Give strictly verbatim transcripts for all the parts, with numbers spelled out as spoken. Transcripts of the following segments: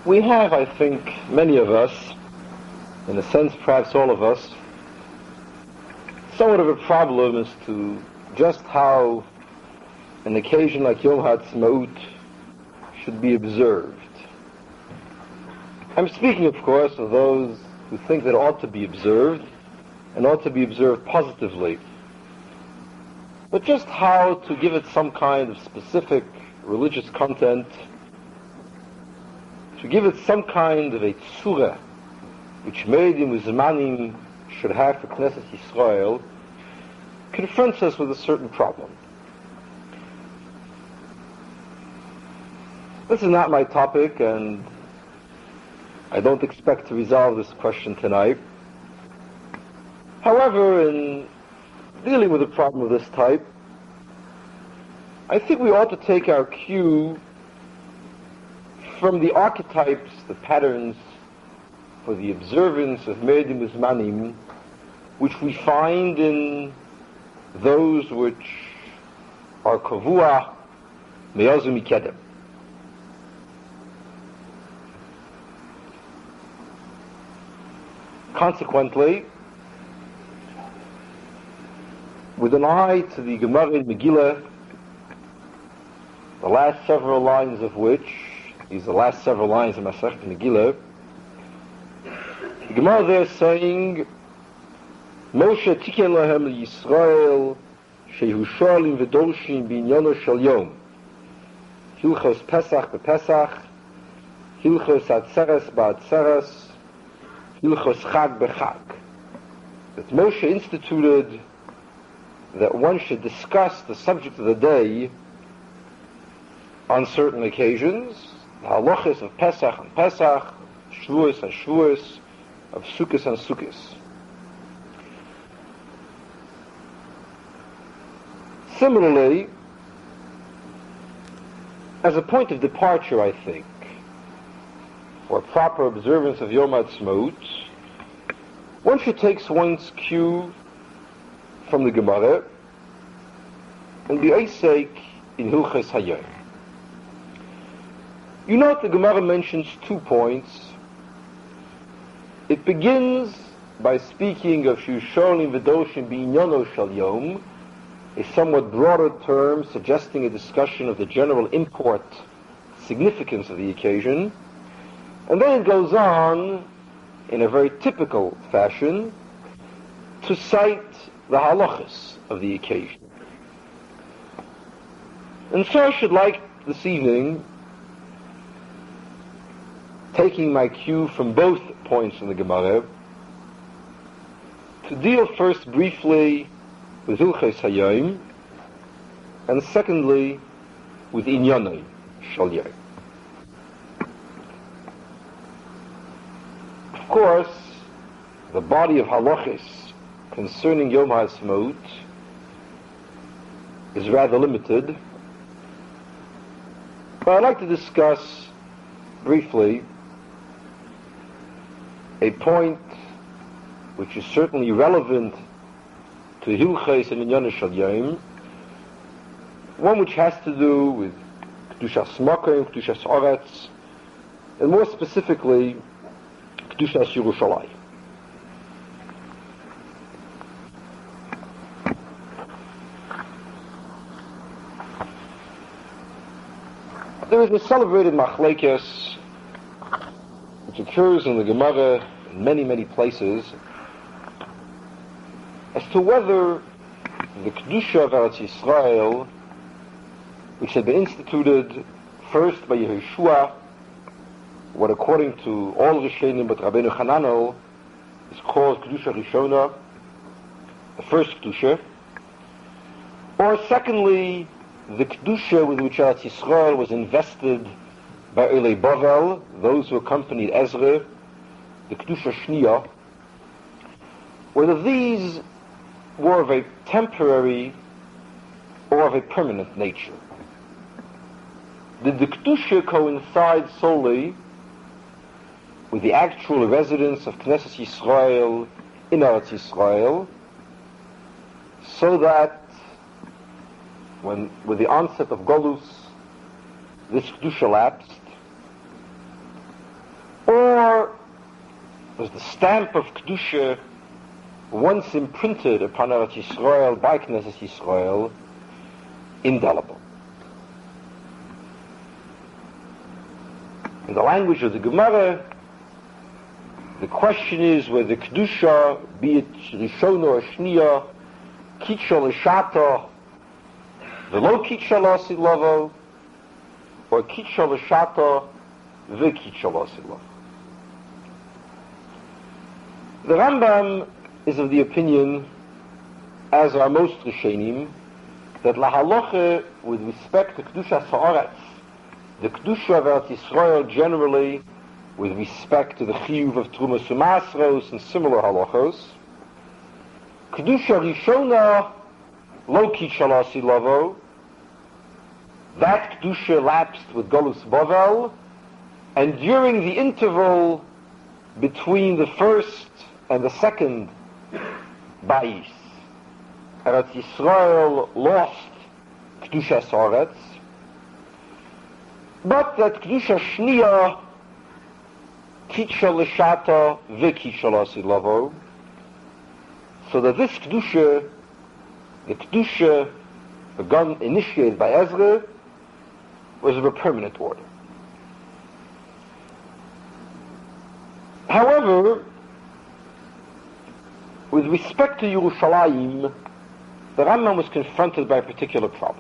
We have, I think, many of us, in a sense perhaps all of us, somewhat of a problem as to just how an occasion like Yom HaAtzmaut should be observed. I'm speaking, of course, of those who think that it ought to be observed, and ought to be observed positively. But just how to give it some kind of specific religious content, to give it some kind of a tzura, which Meidim Uzmanim should have for Knesset Yisrael, confronts us with a certain problem. This is not my topic, and I don't expect to resolve this question tonight. However, in dealing with a problem of this type, I think we ought to take our cue from the archetypes, the patterns for the observance of Meidim Uzmanim, which we find in those which are Kavua Me'azu Mikedem. Consequently, with an eye to the Gemara in Megillah, the last several lines of which, these are the last several lines of Masechet Megillah, the Gemara there is saying, Moshe tiken lahem Yisrael shehu sholim v'doshim b'inyono shel yom Hilchos Pesach b'Pesach, Hilchos Atzeres b'Atzeres, Hilchos Chag b'Chag. That Moshe instituted that one should discuss the subject of the day on certain occasions, the halachas of Pesach and Pesach, Shavuos and Shavuos, of Sukkos and Sukkos. Similarly, as a point of departure, I think, for proper observance of Yom HaAtzmaut, one should take one's cue from the Gemara and be Eisek in Hilchos Hayom. You note the Gemara mentions two points. It begins by speaking of Shusholim V'doshim B'inyono Shal Yom, a somewhat broader term suggesting a discussion of the general import, significance of the occasion. And then it goes on, in a very typical fashion, to cite the halachas of the occasion. And so I should like this evening, taking my cue from both points in the Gemara, to deal first briefly with Hilchos Hayom, and secondly with Inyanei Shal Yom. Of course, the body of halachis concerning Yom HaAtzmaut is rather limited, but I'd like to discuss briefly a point which is certainly relevant to Hilchos and Inyanei Shal Yom, one which has to do with Kedushas Makom, Kedushas Oretz, and more specifically, Kedushas Yerushalayim. There is a celebrated machlekes which occurs in the Gemara in many, many places as to whether the Kedusha of Eretz Yisrael, which had been instituted first by Yehoshua, what according to all Rishonim but Rabbeinu Hananel is called Kedusha Rishona, the first Kedusha, or secondly, the Kedusha with which Eretz Yisrael was invested by Olei Bavel, those who accompanied Ezra, the Kedusha Shniya, whether these were of a temporary or of a permanent nature. Did the Kedusha coincide solely with the actual residence of Knesset Yisrael in Eretz Yisrael, so that when, with the onset of Golus, this Kedusha lapsed? nor was the stamp of Kedusha once imprinted upon Eretz Yisrael by Knesset Yisrael indelible. In the language of the Gemara, the question is whether Kedusha, be it Rishona or Shniya, Kitcha L'Shata, V'lo Kitcha L'Asilovo, or Kitcha L'Shata, V'Kitcha L'Asilovo. The Rambam is of the opinion, as are most Rishonim, that lahalacha, with respect to Kedusha Haaretz, the Kedusha of Eretz Yisrael generally, with respect to the Chiyuv of Trumas Umasros and similar halachos, Kedusha Rishona lo Kitcha L'Asilovo, that Kedusha lapsed with Golus Bavel, and during the interval between the first and the second Bais, Eretz Yisrael lost Kedusha Haaretz, but that Kedusha Shniya, Kitcha L'Shata, V'Kitcha L'Asilovo, so that this Kedusha, the Kedusha begun, initiated by Ezra, was of a permanent order. However, with respect to Yerushalayim, the Rambam was confronted by a particular problem.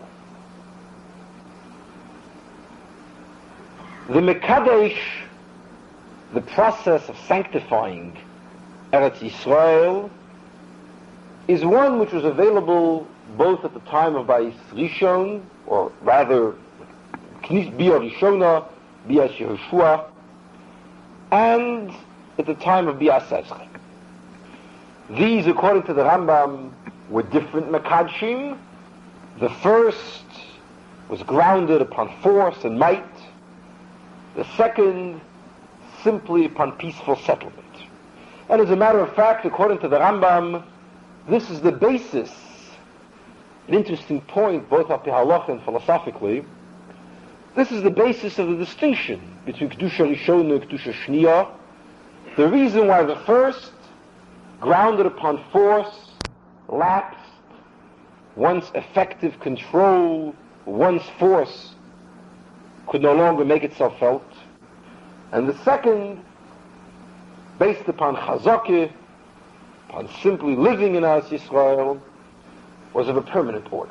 The Mekadesh, the process of sanctifying Eretz Yisrael, is one which was available both at the time of Bais Rishon, or rather, Knis Bia Rishona, Bias Yehoshua, and at the time of Bias Ezra. These, according to the Rambam, were different Mekadshim. The first was grounded upon force and might. The second, simply upon peaceful settlement. And as a matter of fact, according to the Rambam, this is the basis, an interesting point, both up to halacha and philosophically. This is the basis of the distinction between Kedusha Rishona and Kedusha Shniya. The reason why the first, grounded upon force, lapsed, once effective control, once force could no longer make itself felt, and the second, based upon chazakah, upon simply living in Eretz Yisrael, was of a permanent order.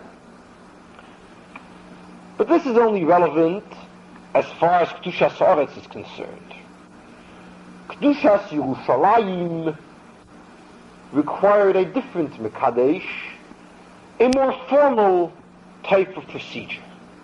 But this is only relevant as far as Kedushas Haaretz is concerned. Kedushas Yerushalayim required a different Mekadesh, a more formal type of procedure.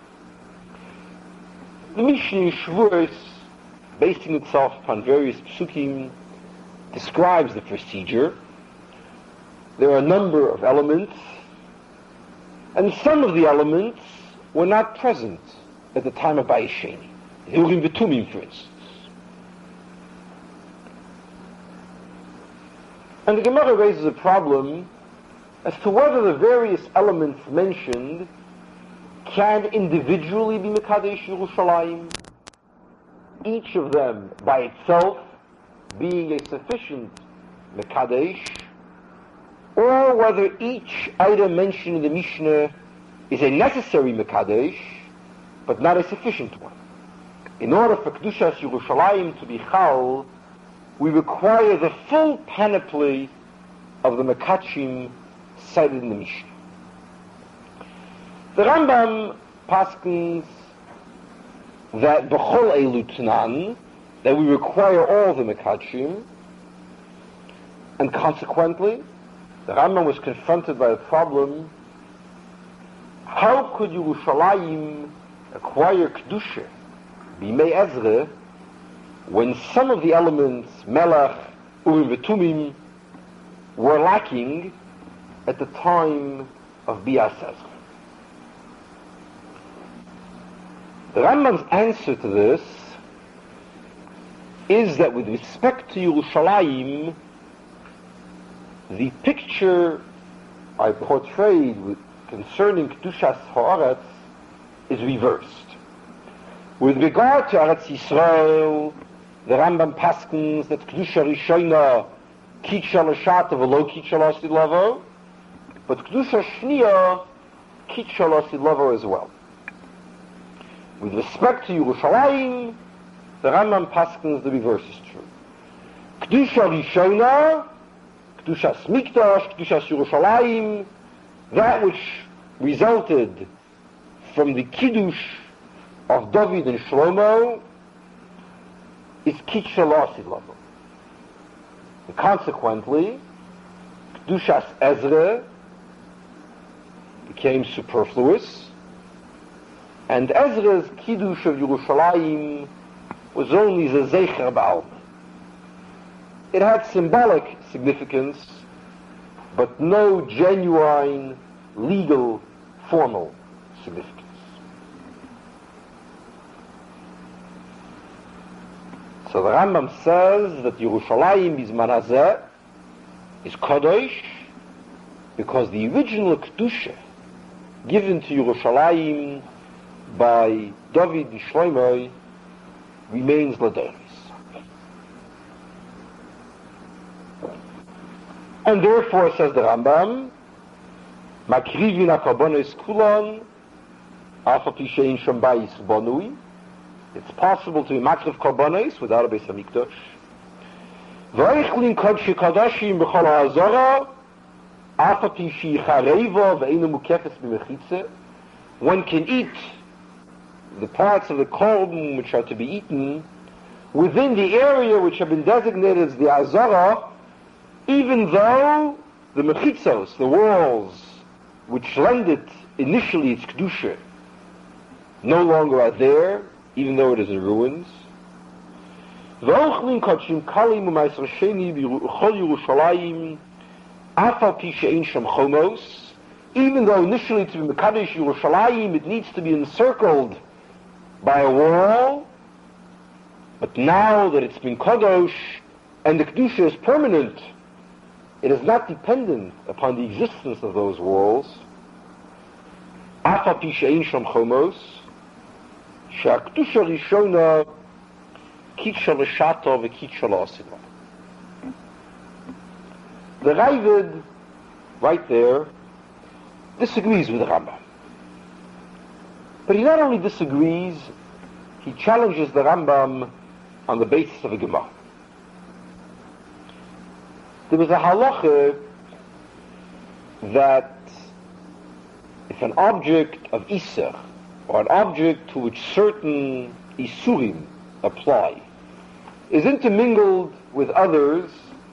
The Mishnah in Shavuos, basing itself upon various psukim, describes the procedure. There are a number of elements, and some of the elements were not present at the time of Bais Sheni. Urim V'Tumim, for instance. And the Gemara raises a problem as to whether the various elements mentioned can individually be Mekadesh Yerushalayim, each of them by itself being a sufficient Mekadesh, or whether each item mentioned in the Mishnah is a necessary Mekadesh, but not a sufficient one. In order for Kedushas Yerushalayim to be Chal, we require the full panoply of the Mekachim cited in the Mishnah. The Rambam paskins that B'chol Eilu T'nan, that we require all the Mekachim, and consequently, the Rambam was confronted by a problem: how could Yerushalayim acquire Kedusha, Bimei Ezra, when some of the elements, Melech, Urim V'Tumim, were lacking at the time of Bias Ezra? The Rambam's answer to this is that with respect to Yerushalayim, the picture I portrayed with, concerning Kedushas Haaretz is reversed. With regard to Eretz Yisrael, the Rambam paskins that Kedusha Rishona Kitcha L'Shata v'lo Kitcha L'Osid Lavo, but Kedusha Shniya Kitcha L'Osid Lavo as well. With respect to Yerushalayim, the Rambam paskins the reverse is true. Kedusha Rishona, Kedusha Smikdash, Kedusha Yerushalayim, that which resulted from the Kiddush of David and Shlomo is Kitcha L'Osid Lavo. And consequently, Kedushas Ezra became superfluous, and Ezra's Kiddush of Yerushalayim was only the Zecher Ba'alma. It had symbolic significance, but no genuine, legal, formal significance. So the Rambam says that Yerushalayim is Manazeh, is Kodesh, because the original Kedusha given to Yerushalayim by David and Shlomo remains Ladonis. And therefore, says the Rambam, Makrivin HaKarbonos Kulon, Afa Pishein Shom Bayis Bonui. It's possible to be Makriv Karbonos without a Beis HaMikdash. V'eichlin Kodshi Kadashim B'chol HaZorah, Afa Pishi Chareva V'einu Mukefes B'mechitze. One can eat the parts of the korban which are to be eaten within the area which have been designated as the Azara, even though the mechitzos, the walls which lend it initially its kedusha, no longer are there, even though it is in ruins. V'ochlin kodshim kalim u'ma'aser sheni b'chol Yerushalayim afal pi she'ein sham chomos. Even though initially to be mekadosh Yerushalayim it needs to be encircled by a wall, but now that it's been kadosh and the kedusha is permanent, it is not dependent upon the existence of those walls. Afal pi she'ein sham chomos. Sha'kedusha Rishona Kitcha L'Shata v'Kitcha L'Osid Lavo. The Ravid, right there, disagrees with the Rambam. But he not only disagrees, he challenges the Rambam on the basis of a Gemara. There was a halacha that if an object of Isser, or an object to which certain Isurim apply, is intermingled with others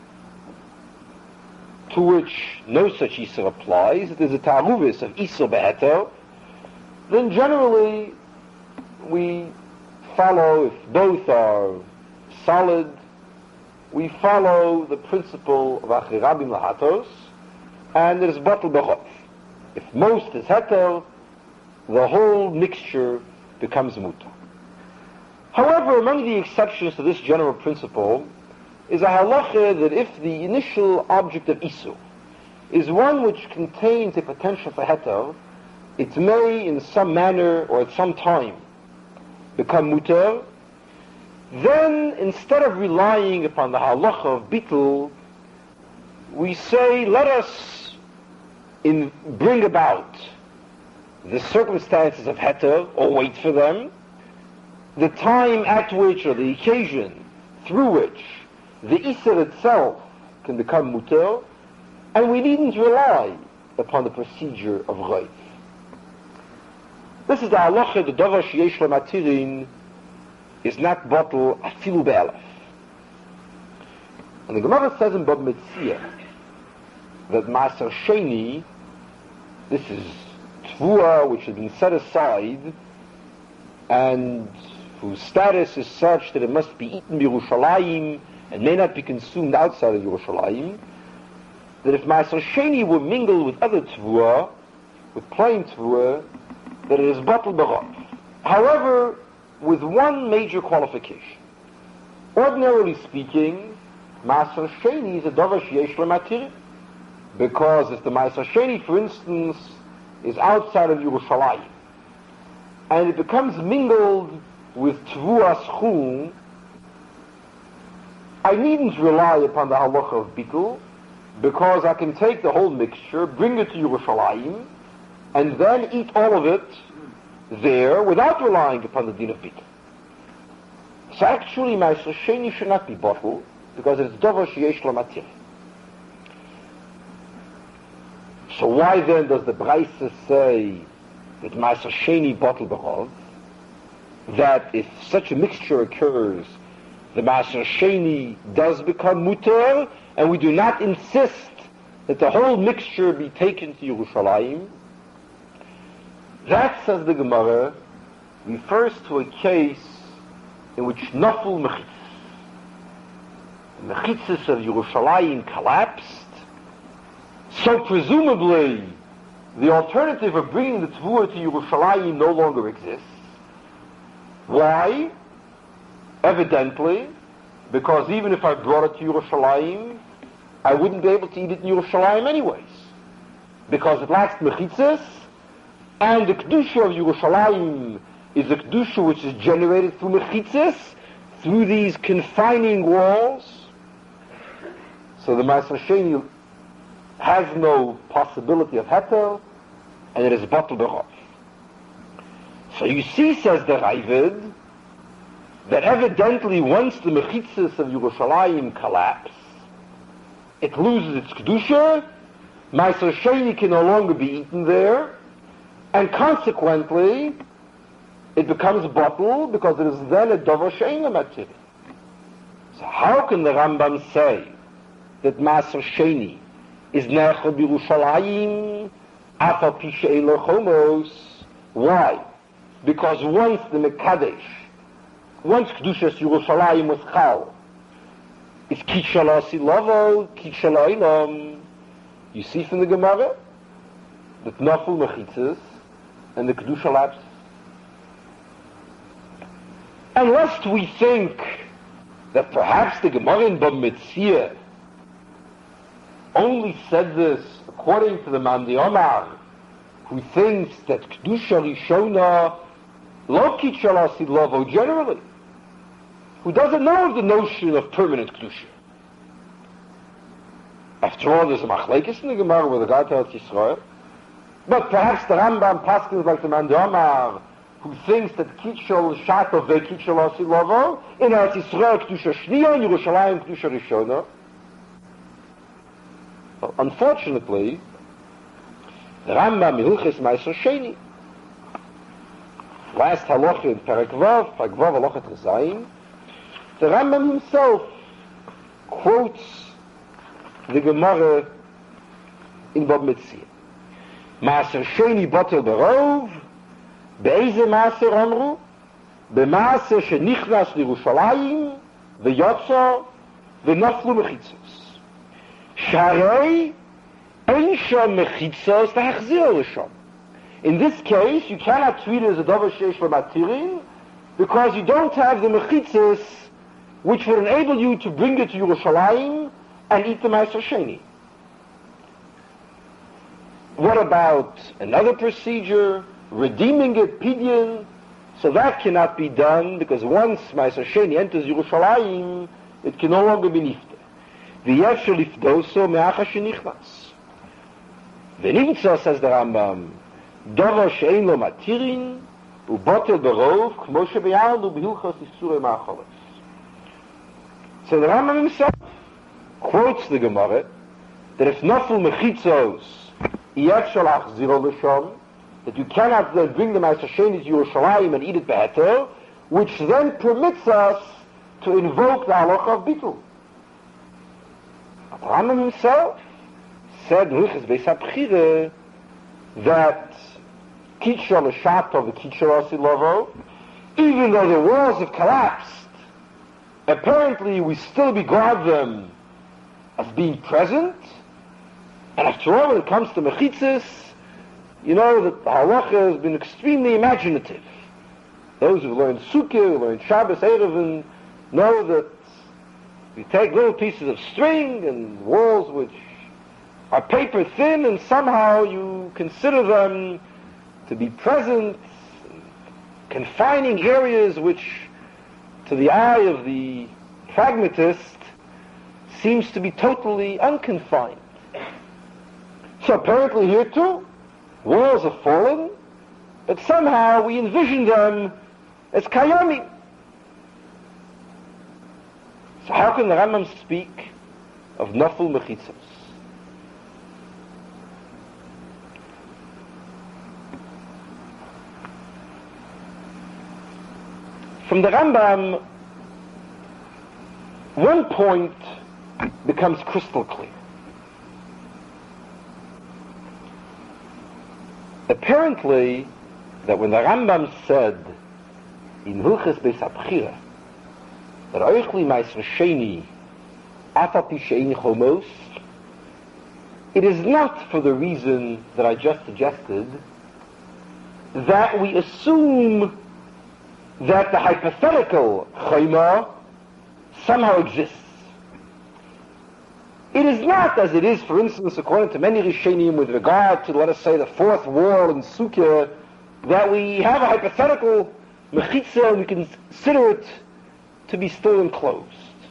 to which no such Isser applies, it is a ta'aruvis of Isser be'eter, then generally we follow, if both are solid, we follow the principle of Achirabim Lahatos, and it is batel b'chov. If most is heter, the whole mixture becomes muta. However, among the exceptions to this general principle is a halacha that if the initial object of isu is one which contains a potential for heter, it may in some manner or at some time become muter. Then instead of relying upon the halacha of bittul, we say let us in bring about the circumstances of heter, or wait for them, the time at which, or the occasion through which, the Isser itself can become muter, and we needn't rely upon the procedure of Reif. This is the halacha, the davar sheyesh lematirin is not bottle afilu be'elef. And the Gemara says in Bab Metzia that Maaser Sheni, this is Tvua which has been set aside and whose status is such that it must be eaten by Yerushalayim and may not be consumed outside of Yerushalayim, that if Maaser Sheni were mingled with other Tvua, with plain Tvua, that it is batel b'chov. However, with one major qualification. Ordinarily speaking, Maaser Sheni is a davar sheyesh lematir, because if the Maaser Sheni, for instance, is outside of Yerushalayim, and it becomes mingled with Tvuas Chum, I needn't rely upon the halacha of bittul, because I can take the whole mixture, bring it to Yerushalayim, and then eat all of it there without relying upon the din of bittul. So actually, Ma'aser Sheni should not be bottled, because it's davar sheyesh lo matir. So why then does the Braisa say that Ma'aser Sheni bottle b'rov? That if such a mixture occurs, the Ma'aser Sheni does become muter, and we do not insist that the whole mixture be taken to Yerushalayim. That, says the Gemara, refers to a case in which naful mechitzas. The mechitzas of Yerushalayim collapsed, so presumably the alternative of bringing the Tvua to Yerushalayim no longer exists. Why? Evidently, because even if I brought it to Yerushalayim, I wouldn't be able to eat it in Yerushalayim anyways. Because it lacks mechitzas, and the Kedusha of Yerushalayim is a Kedusha which is generated through mechitzas, through these confining walls. So the Ma'aser Sheni has no possibility of heter, and it is bottled b'rov. So you see, says the Ravid, that evidently once the mechitzas of Yerushalayim collapse, it loses its kedusha, Ma'aser Sheni can no longer be eaten there, and consequently, it becomes bottled because it is then a davar she'eino matir. So how can the Rambam say that Ma'aser Sheni is nechel b'Yerushalayim af al pi she'ein lo chomos? Why? Because once the Mekadesh, once Kedushas Yerushalayim was chal, it's kitshal asilovo, kitshal oilom. You see from the Gemara that naful mechitzas and the Kedusha lapses. Unless we think that perhaps the Gemara in Bava Metzia only said this according to the Man Omar, who thinks that Kedusha Rishona lo kitshal asilovo generally, who doesn't know of the notion of permanent Kedusha. After all, there's a machlekes in the Gemara with regard to Eretz Yisrael. But perhaps the Rambam paskins like the Man Omar, who thinks that kitshal shatov ve kitshal asilovo in Eretz Yisrael Kedusha Shniya, in Yerushalayim Kedusha Rishona. Well, unfortunately, the Rambam in Hilchos Ma'aser Sheni, last halacha in Perek Vav, Perek Vav halacha Tezayim, the Rambam himself quotes the Gemara in Bava Metzia. Ma'aser Sheni botel b'rov, be'eze ma'aser amru, be'ma'aser shenichnas l'Yerushalayim, ve'yotza, ve'naflu mechitzos. Sharei, ein sham mechitzos, v'hachzir l'sham. In this case, you cannot treat it as a davar sheish l'matirin, because you don't have the mechitzos which would enable you to bring it to Yerushalayim and eat the Ma'aser Sheni. What about another procedure, redeeming it, pidyon? So that cannot be done, because once Ma'aser Sheni enters Yerushalayim, it can no longer be nifter. V'yefshel lifdoso me'acha shenichnas. V'nimtza, says the Rambam, davar she'ein lo matirin, u'botel b'rov, k'mo she'beyalnu b'hilchos isurei ma'acholos. So the Rambam himself quotes the Gemara that if naful mechitzos yefshel achziro l'sham, that you cannot then bring the Ma'aser Sheni to Yerushalayim and eat it beheter, which then permits us to invoke the halacha of bittul. But Rambam himself said in Hilchos Beis HaBchira that kitshal l'shatov and kitshal asilovo, even though the walls have collapsed, apparently we still regard them as being present. And after all, when it comes to mechitzas, you know that the halacha has been extremely imaginative. Those who learn Sukkah, who learn Shabbos, Erevin, know that you take little pieces of string and walls which are paper thin, and somehow you consider them to be present, confining areas which, to the eye of the pragmatist, seems to be totally unconfined. So apparently here too, walls have fallen, but somehow we envision them as kayami. So how can the Rambam speak of naful mechitzos? From the Rambam, one point becomes crystal clear. Apparently, that when the Rambam said in Hilchos Beis HaBchira that Oichli Meiser Sheni Afapi She'ein Chomos, it is not for the reason that I just suggested that we assume that the hypothetical Chayma somehow exists. It is not as it is, for instance, according to many Rishonim, with regard to, let us say, the fourth wall in Sukkah, that we have a hypothetical mechitza and we consider it to be still enclosed.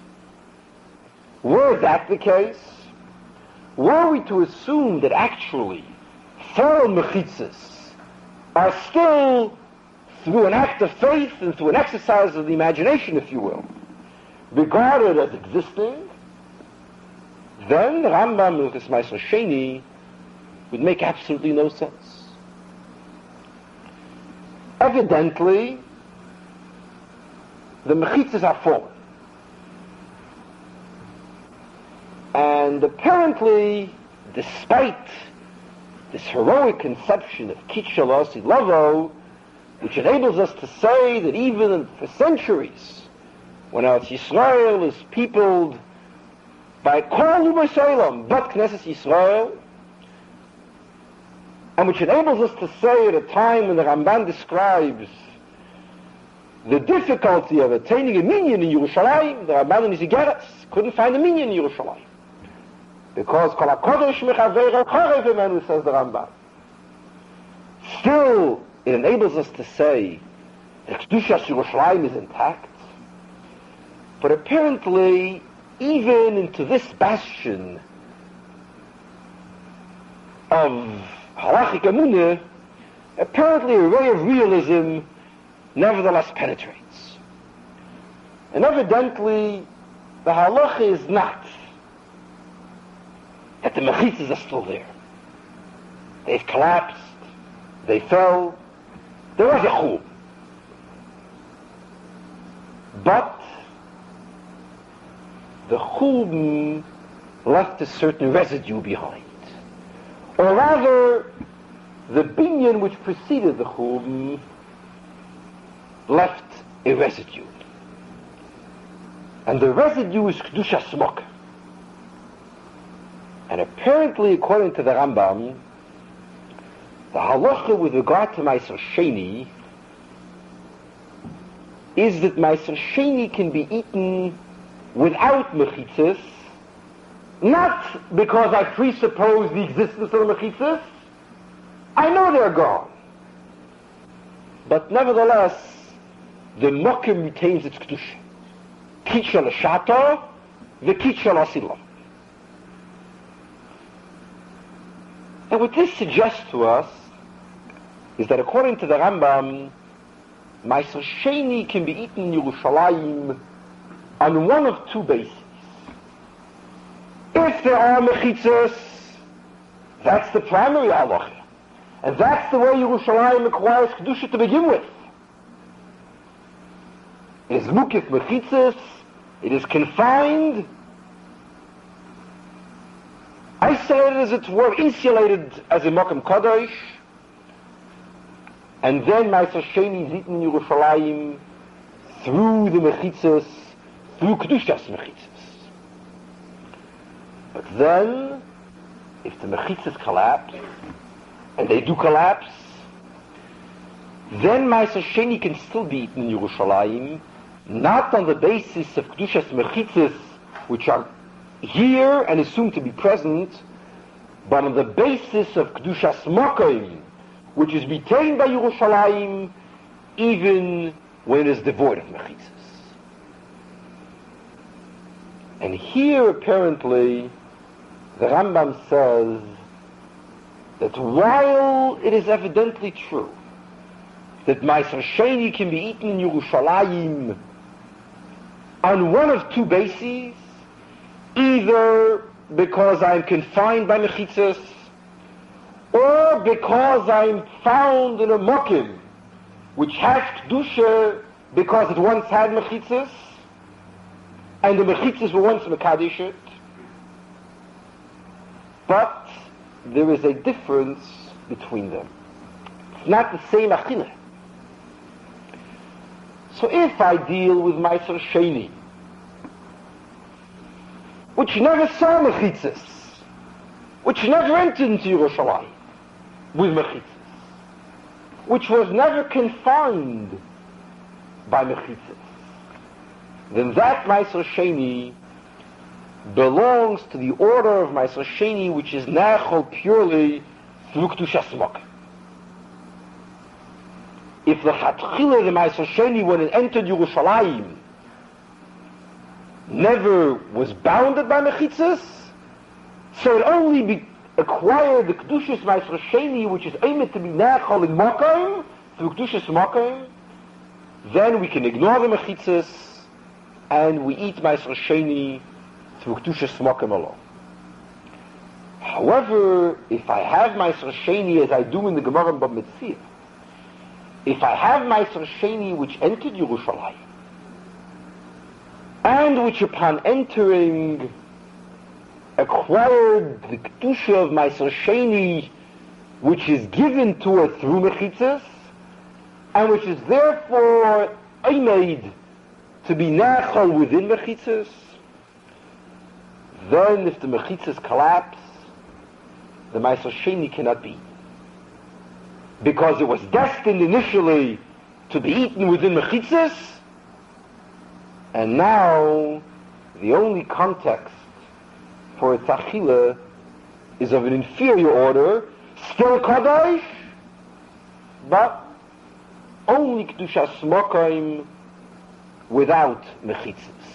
Were that the case, were we to assume that actually fallen mechitzas are still, through an act of faith and through an exercise of the imagination, if you will, regarded as existing, then the Rambam Hilchos Meiser Sheni would make absolutely no sense. Evidently, the mechitzas are fallen. And apparently, despite this heroic conception of Kitshel Osi Lovo, which enables us to say that even for centuries, when Eretz Yisrael is peopled by Kol Umay Solam, but Knesset Yisrael, and which enables us to say at a time when the Ramban describes the difficulty of attaining a minyan in Yerushalayim, the Ramban in his Igeres couldn't find a minyan in Yerushalayim. Because Kol HaKodesh Mechaver HaCharev Emenu, says the Ramban. Still, it enables us to say that Kedushas Yerushalayim is intact, but apparently, even into this bastion of halachic emunah, apparently a ray of realism nevertheless penetrates. And evidently, the halacha is not that the mechitzas are still there. They've collapsed, they fell, there was a chum. But the chum left a certain residue behind. Or rather, the binyan which preceded the chum left a residue. And the residue is Kedushas Smok. And apparently, according to the Rambam, the halacha with regard to Meiser Sheni is that Meiser Sheni can be eaten without mechitzas, not because I presuppose the existence of the mechitzas, I know they're gone. But nevertheless, the mokim retains its kedusha. Kitshel l'shato, the kitshel asila. And what this suggests to us is that according to the Rambam, Meiser Sheni can be eaten in Yerushalayim on one of two bases. If there are mechitzas, that's the primary halacha. And that's the way Yerushalayim requires Kedusha to begin with. It is mukif mechitzas, it is confined, isolated as it were, insulated as a Mokum Kodesh, and then Meiser Sheni is eaten in Yerushalayim through the mechitzas, through Kedushas mechitzas. But then, if the mechitzas collapse, and they do collapse, then Meiser Sheni can still be eaten in Yerushalayim, not on the basis of Kedushas mechitzas, which are here and assumed to be present, but on the basis of Kedushas Mokim, which is retained by Yerushalayim, even when it is devoid of mechitzas. And here apparently the Rambam says that while it is evidently true that Meiser Sheni can be eaten in Yerushalayim on one of two bases, either because I'm confined by mechitzas, or because I'm found in a mokim which has kedusha because it once had mechitzas, and the mechitzas were once mekadeshet. But there is a difference between them. It's not the same achila. So if I deal with Meiser Sheni, which never saw mechitzas, which never entered into Yerushalayim with mechitzas, which was never confined by mechitzas, then that Meiser Sheni belongs to the order of Meiser Sheni, which is nachol purely through Kedushas Mokem. If the Chatchila, the Meiser Sheni, when it entered Yerushalayim, never was bounded by mechitzas, so it only be acquired the Kedushas Meiser Sheni, which is aimed to be nachol in Mokem, through Kedushas Mokem, then we can ignore the mechitzas, and we eat Meiser Sheni through Kedushas Mokem alone. However, if I have Meiser Sheni as I do in the Gemara in Bava Metzia, if I have Meiser Sheni which entered Yerushalayim, and which upon entering acquired the Kedusha of Meiser Sheni, which is given to it through mechitzas, and which is therefore made to be nachal within mechitzas, then if the mechitzas collapse, the Meiser Sheni cannot be eaten. Because it was destined initially to be eaten within mechitzas, and now the only context for its achila is of an inferior order, still kadosh, but only kedushas mokaim without mechitzas.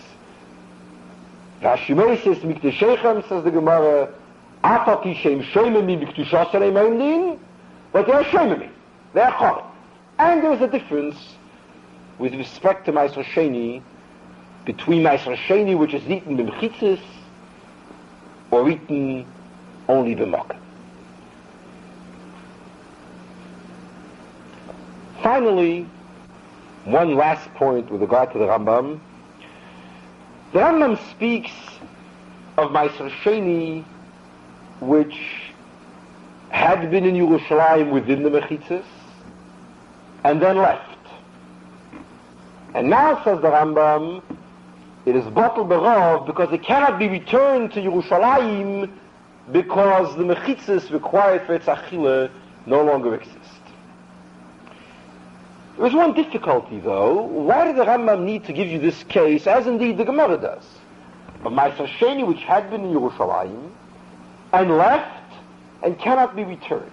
V'ashimeises mikdeshechem, says the Gemara, ataki shem shememi b'kedushas aleimein, but they're shememi, they're chol. And there's a difference with respect to Meiser Sheni between Meiser Sheni, which is eaten b'mechitzas, or eaten only b'mokem. Finally, one last point with regard to the Rambam. The Rambam speaks of Meiser Sheni, which had been in Yerushalayim within the mechitzas, and then left. And now, says the Rambam, it is batel b'rov because it cannot be returned to Yerushalayim because the mechitzas required for its achila no longer exist. There is one difficulty, though. Why did the Rambam need to give you this case, as indeed the Gemara does, of Meiser Sheni which had been in Yerushalayim and left and cannot be returned?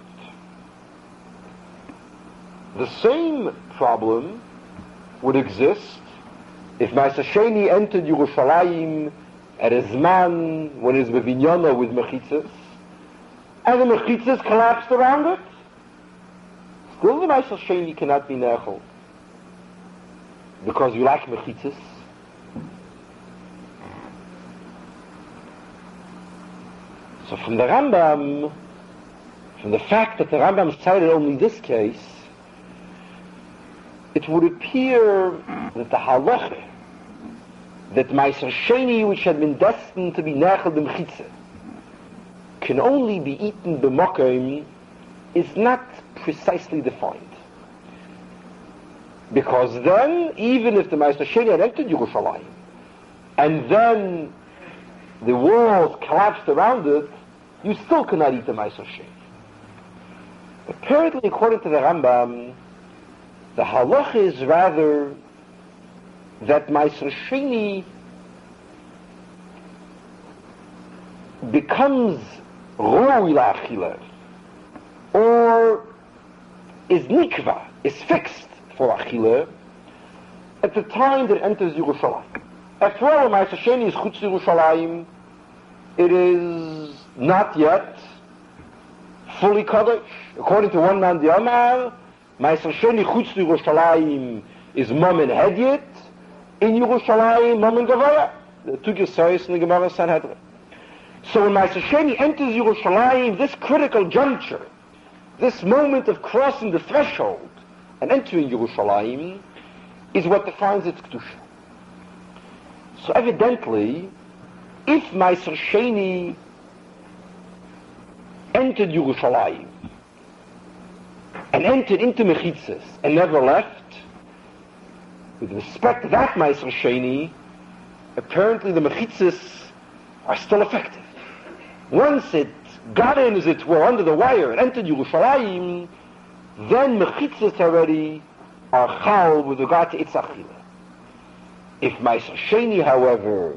The same problem would exist if Meiser Sheni entered Yerushalayim at a zman when it's bevinyana with mechitzas, and the mechitzas collapsed around it. Still the Meiser Sheni cannot be nechel, because you lack mechitzas. So from the Rambam, from the fact that the Rambam cited only this case, it would appear that the halacha, that Meiser Sheni, which had been destined to be nechel b'mechitzah, can only be eaten b'mokem, is not precisely defined. Because then, even if the Meiser Sheni had entered Yerushalayim, and then the walls collapsed around it, you still cannot eat the Meiser Sheni. Apparently, according to the Rambam, the halacha is rather that Meiser Sheni becomes roi la'achila, or is nikva, is fixed for achila, at the time that it enters Yerushalayim. After all, Ma'aser Sheni is Chutz Yerushalayim. It is not yet fully Kaddish. According to one man, the Amar, Ma'aser Sheni Chutz Yerushalayim is Mom and Hedyet. In Yerushalayim, Mom and Gavaya. The two Gesayis in the Gemara Sanhedrin. So when Ma'aser Sheni enters Yerushalayim, this critical juncture, this moment of crossing the threshold and entering Yerushalayim, is what defines its Kedusha. So evidently, if Ma'aser Sheni entered Yerushalayim and entered into Mechitzas and never left, with respect to that Ma'aser Sheni, apparently the Mechitzas are still effective. Once it got in, as it were, under the wire and entered Yerushalayim, then Mechitzas already are Chal with regard to its Achila. If Ma'aser Sheni, however,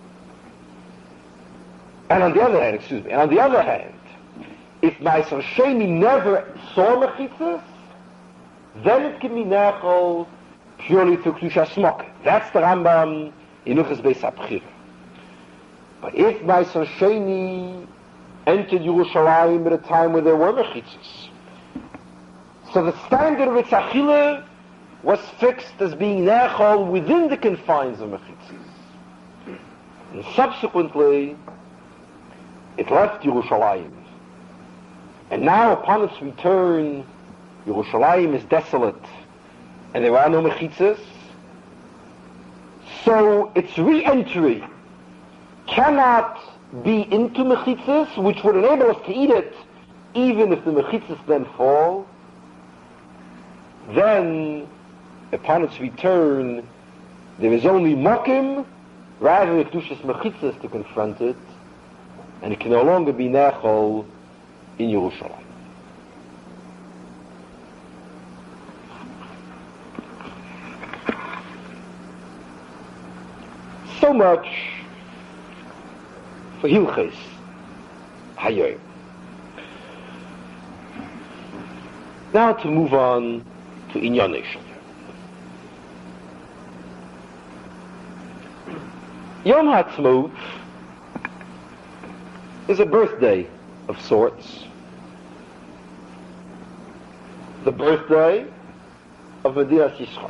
and on the other hand, excuse me, and on the other hand, if Ma'aser Sheni never saw Mechitzas, then it can be Nechol purely through Kedusha Smok. That's the Rambam in Uches Beis HaBchira. But if Ma'aser Sheni entered Yerushalayim at a time where there were Mechitzas, so the standard of its Achila was fixed as being Nechol within the confines of Mechitzas. And subsequently, it left Yerushalayim. And now, upon its return, Yerushalayim is desolate, and there are no Mechitzas. So its re-entry cannot be into Mechitzas, which would enable us to eat it, even if the Mechitzas then fall. Then, upon its return, there is only Mokim, rather than Kedushas Mechitzas to confront it, and it can no longer be Nechol in Yerushalayim. So much for Hilches Hayoim. Now to move on to Inyanei Shel Yom Ha'atzmaut is a birthday of sorts. The birthday of Medinas Yisrael.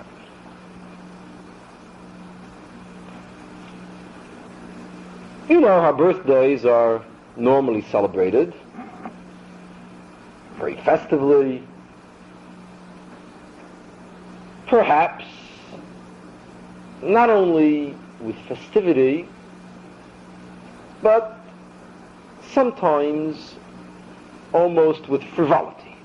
You know how birthdays are normally celebrated, very festively, perhaps not only with festivity, but sometimes almost with frivolity.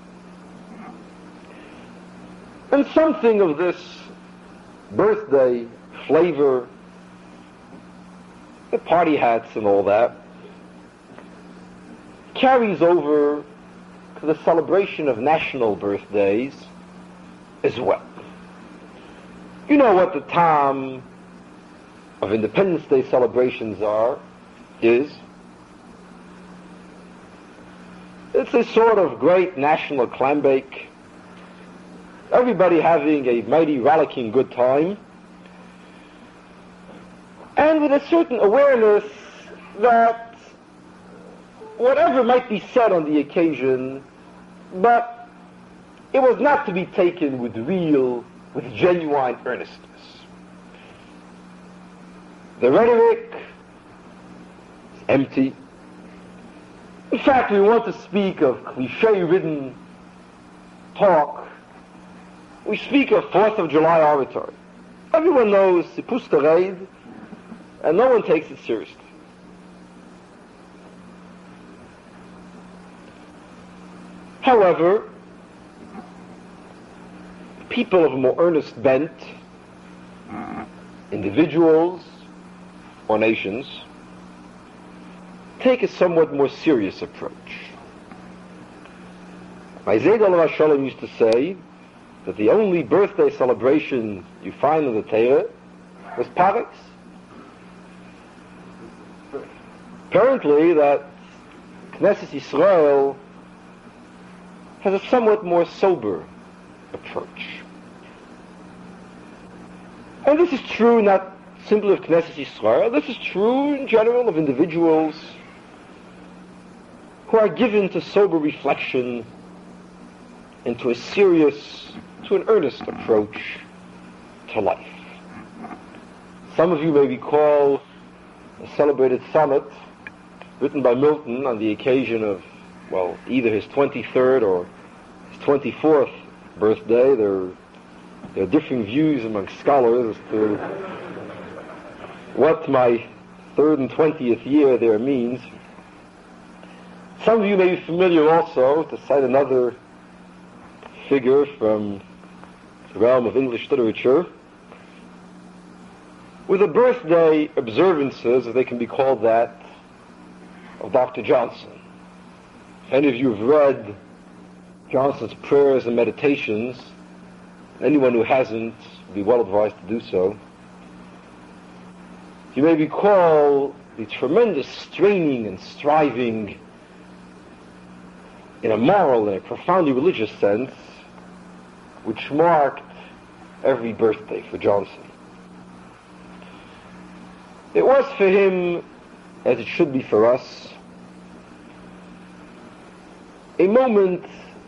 And something of this birthday flavor, the party hats and all that, carries over to the celebration of national birthdays as well. You know what the time of Independence Day celebrations are, is? It's a sort of great national clambake, everybody having a mighty rollicking good time, and with a certain awareness that whatever might be said on the occasion, but it was not to be taken with real, with genuine earnestness. The rhetoric is empty. In fact, we want to speak of cliché-ridden talk. We speak of Fourth of July oratory. Everyone knows the Pustareid, and no one takes it seriously. However, people of a more earnest bent, individuals or nations, take a somewhat more serious approach. My Zayd alav Shalom used to say that the only birthday celebration you find in the Torah was Paris. Apparently that Knesset Yisrael has a somewhat more sober approach. And this is true not simply of Knesset Yisrael. This is true in general of individuals who are given to sober reflection and to a serious, to an earnest approach to life. Some of you may recall a celebrated sonnet written by Milton on the occasion of, well, either his twenty-third or his twenty-fourth birthday. There, there are differing views among scholars as to what my third and twentieth year there means. Some of you may be familiar also, to cite another figure from the realm of English literature, with the birthday observances, if they can be called that, of Doctor Johnson. If any of you have read Johnson's Prayers and Meditations, anyone who hasn't would be well advised to do so. You may recall the tremendous straining and striving in a moral and a profoundly religious sense which marked every birthday for Johnson. It was for him, as it should be for us, a moment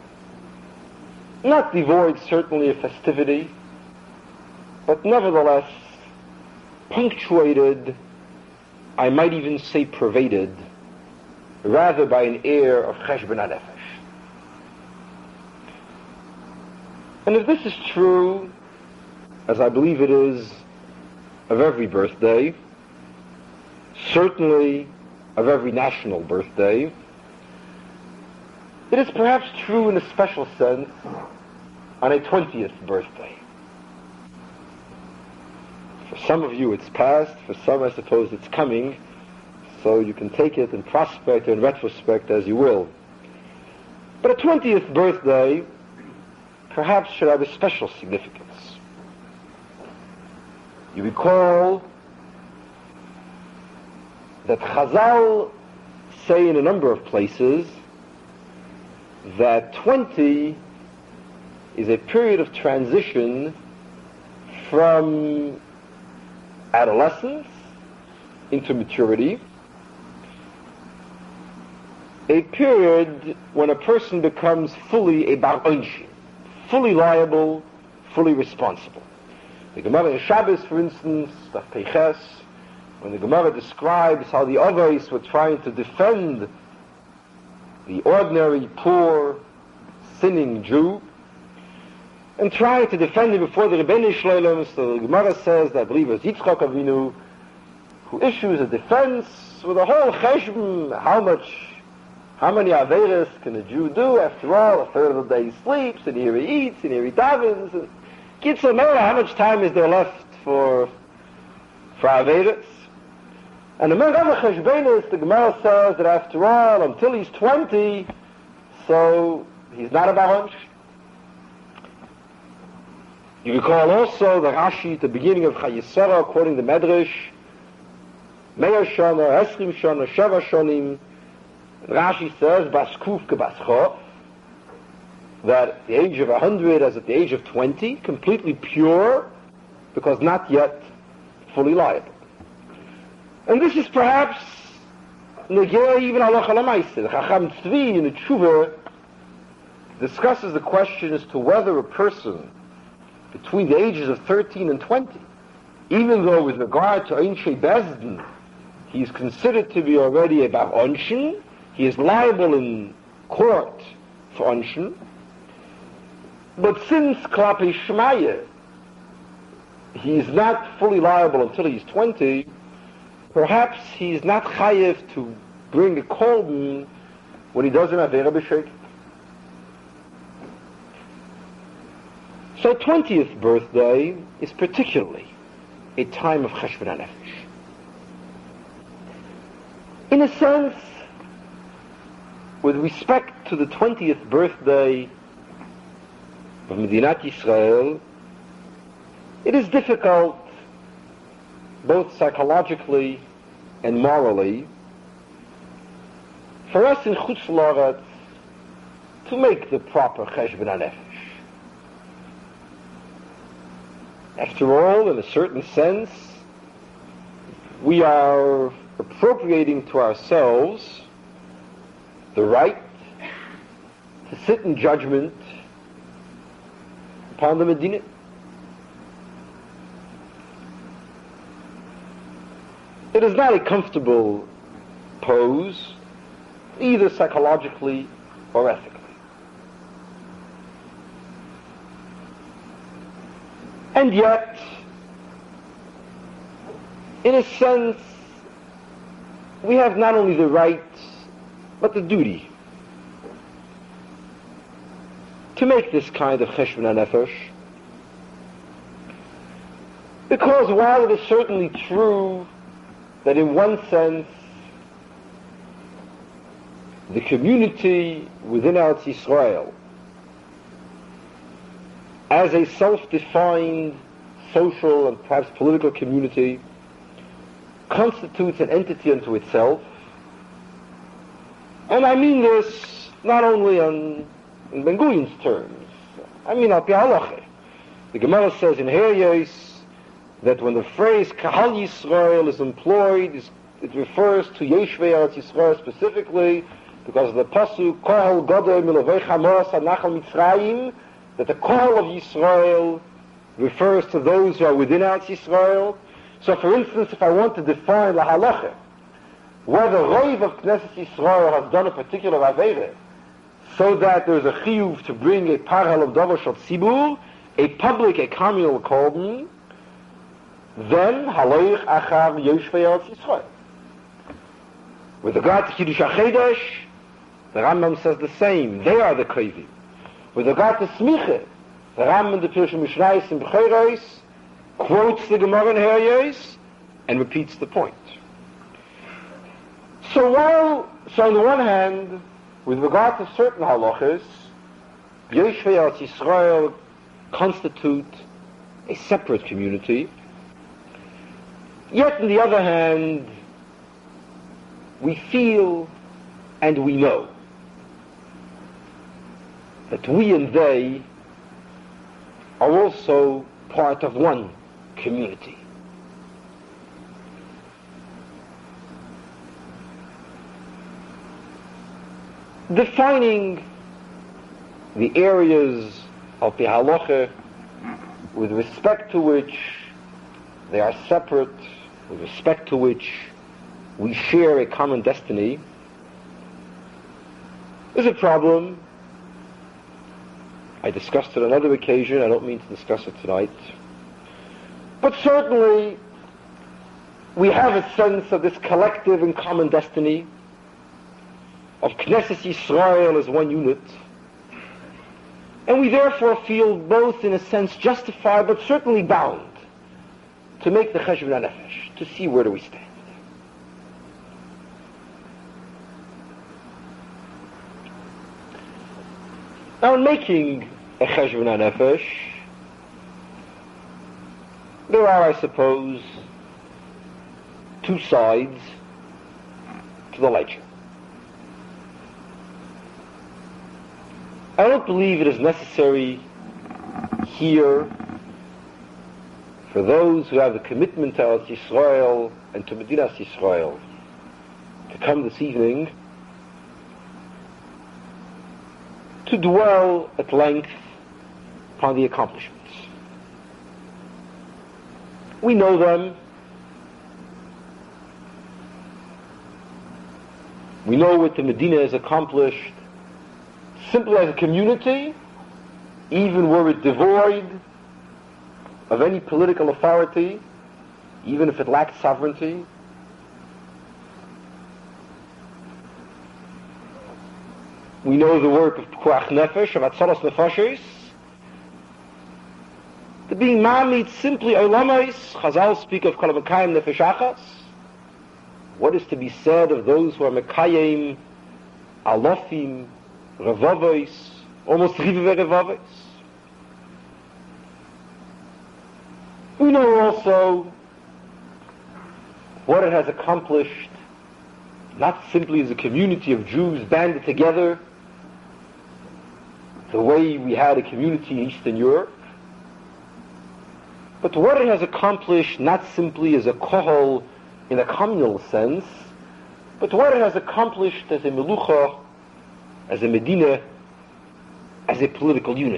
not devoid certainly of festivity, but nevertheless punctuated, I might even say pervaded, rather by an air of cheshbon hanefesh. And if this is true, as I believe it is of every birthday, certainly of every national birthday, it is perhaps true in a special sense on a twentieth birthday. For some of you it's past, for some I suppose it's coming, so you can take it in prospect or in retrospect as you will. But a twentieth birthday perhaps should have a special significance. You recall that Chazal say in a number of places that twenty is a period of transition from adolescence into maturity, a period when a person becomes fully a bar oinshin, fully liable, fully responsible. The Gemara in Shabbos, for instance, Daf Peiches, when the Gemara describes how the Avos were trying to defend the ordinary, poor, sinning Jew, and trying to defend him before the Rebbeinu Shloim, so the Gemara says that I believe it was Yitzchak Avinu, who issues a defense with a whole cheshbon, how much, how many averes can a Jew do? After all, a third of the day he sleeps, and here he eats, and here he davens, and Kitzur Meila, how much time is there left for, for averes? And among other cheshbonos, the Gemara says that after all, until he's twenty, so he's not a bar oinshin. You recall also the Rashi at the beginning of Chayesara, quoting the Medrash, Meir Shana, Esrim Shana, Sheva Shonim. Rashi says, Bas Kuf ke Bas Chof, that at the age of a hundred as at the age of twenty, completely pure, because not yet fully liable. And this is perhaps negei even halacha lamaaseh. The Chacham Tzvi in the Tshuva discusses the question as to whether a person between the ages of thirteen and twenty, even though with regard to Einshe Bezdin, he is considered to be already a bar oinshin, he is liable in court for oinshin, but since Klapi Shmaya, he is not fully liable until he's twenty, perhaps he is not chayev to bring a korban when he doesn't have Avera b'Sheiket. So twentieth birthday is particularly a time of cheshbon hanefesh. In a sense, with respect to the twentieth birthday of Medinat Yisrael, it is difficult, both psychologically and morally, for us in Chutz La'aretz to make the proper cheshbon hanefesh. After all, in a certain sense, we are appropriating to ourselves the right to sit in judgment upon the Medina. It is not a comfortable pose, either psychologically or ethically. And yet, in a sense, we have not only the right, but the duty to make this kind of cheshbon hanefesh. Because while it is certainly true that in one sense the community within Eretz Yisrael, as a self-defined social and perhaps political community, constitutes an entity unto itself. And I mean this not only on, in Ben Gurion's terms, I mean al pi halacha. The Gemara says in Heryos that when the phrase Kahal Yisrael is employed, it refers to Yeshvei Eretz Yisrael specifically, because of the pasuk Kohal Godel Milovei Chamos Anachal Mitzrayim, that the call of Yisrael refers to those who are within Eretz Yisrael. So, for instance, if I want to define la halacha, whether Reiv of Knesset Yisrael has done a particular aveirah, so that there is a chiyuv to bring a parhel of davar shel tzibur, a public, a communal korban, then haloich achar yoshvei Eretz Yisrael. With regard to Kiddush HaChedesh, the Rambam says the same. They are the krivim. With regard to Smicha, the Rambam, the Pirush Mishnayos in Bechoros, quotes the Gemara in Heryos and repeats the point. So while, so on the one hand, with regard to certain halachas, Yoshvei Eretz Yisrael constitute a separate community, yet on the other hand, we feel and we know that we and they are also part of one community. Defining the areas of the halacha with respect to which they are separate, with respect to which we share a common destiny, is a problem. I discussed it on another occasion. I don't mean to discuss it tonight. But certainly, we have a sense of this collective and common destiny of Knesset Yisrael as one unit. And we therefore feel both, in a sense, justified, but certainly bound to make the cheshbon hanefesh, to see where do we stand. Now, in making a cheshbon hanefesh, there are, I suppose, two sides to the ledger. I don't believe it is necessary here for those who have the commitment to Eretz Yisrael and to Medinas Yisrael to come this evening to dwell at length upon the accomplishments. We know them. We know what the Medina has accomplished simply as a community, even were it devoid of any political authority, even if it lacked sovereignty. We know the work of Pekuach Nefesh, of Atzalas Nefashos, the being ma'amid simply olamais. Chazal speak of kol mekayim nefesh achas. What is to be said of those who are mekayim, alofim, revavos, almost rive revavos? We know also what it has accomplished, not simply as a community of Jews banded together, the way we had a community in Eastern Europe, but what it has accomplished not simply as a kohol in a communal sense, but what it has accomplished as a melucha, as a medina, as a political unit.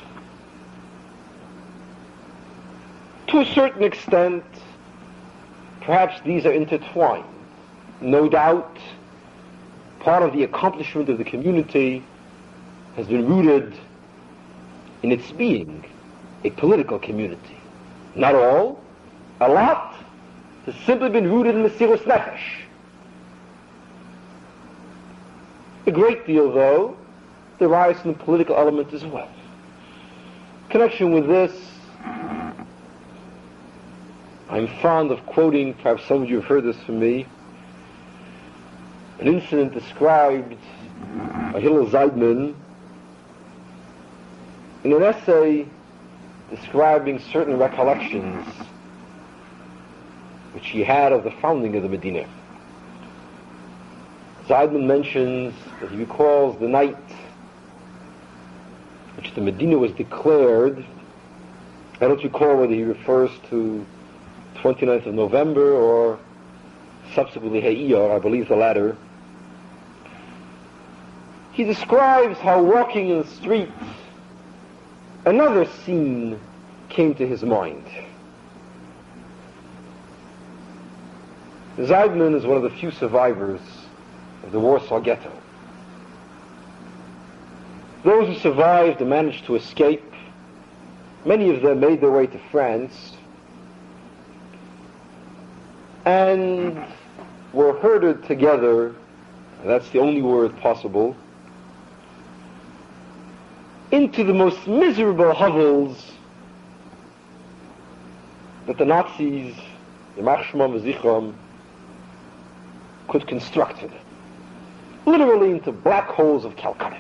To a certain extent, perhaps these are intertwined. No doubt, part of the accomplishment of the community has been rooted in its being a political community. Not all, a lot has simply been rooted in the Mesirus Nefesh. A great deal, though, derives from the political element as well. In connection with this, I'm fond of quoting, perhaps some of you have heard this from me, an incident described by Hillel Zeidman in an essay describing certain recollections which he had of the founding of the Medina. Zeidman mentions that he recalls the night which the Medina was declared. I don't recall whether he refers to twenty-ninth of November or subsequently Ha'iyar, I believe the latter. He describes how walking in the street, another scene came to his mind. Zeidman is one of the few survivors of the Warsaw Ghetto. Those who survived and managed to escape, many of them made their way to France and were herded together, and that's the only word possible, into the most miserable hovels that the Nazis, Yamach Shemam V'Zichram, could construct for them. Literally into black holes of Calcutta.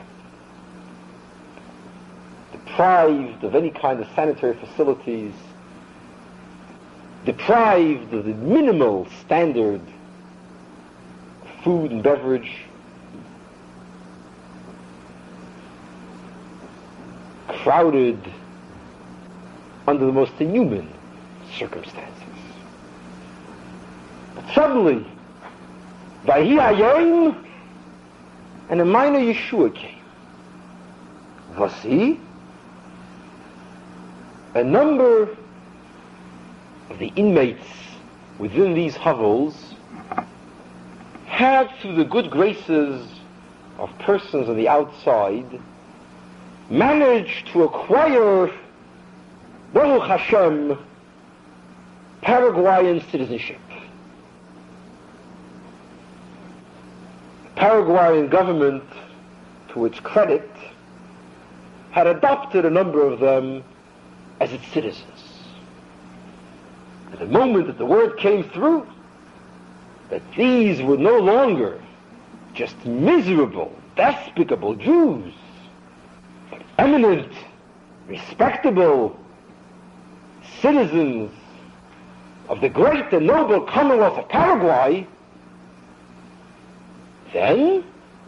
Deprived of any kind of sanitary facilities, deprived of the minimal standard of food and beverage, crowded under the most inhuman circumstances. But suddenly, Vahi Hayoim, and a minor Yeshua came. Vasi, a number of the inmates within these hovels had, through the good graces of persons on the outside, managed to acquire, Baruch Hashem, Paraguayan citizenship. The Paraguayan government, to its credit, had adopted a number of them as its citizens. At the moment that the word came through that these were no longer just miserable, despicable Jews, but eminent, respectable citizens of the great and noble Commonwealth of Paraguay, then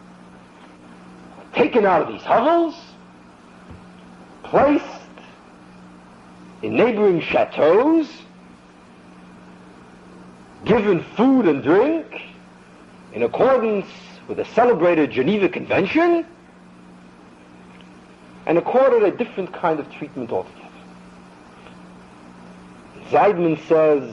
taken out of these hovels, placed in neighboring chateaus, given food and drink in accordance with the celebrated Geneva Convention, and accorded a different kind of treatment altogether. Zeidman says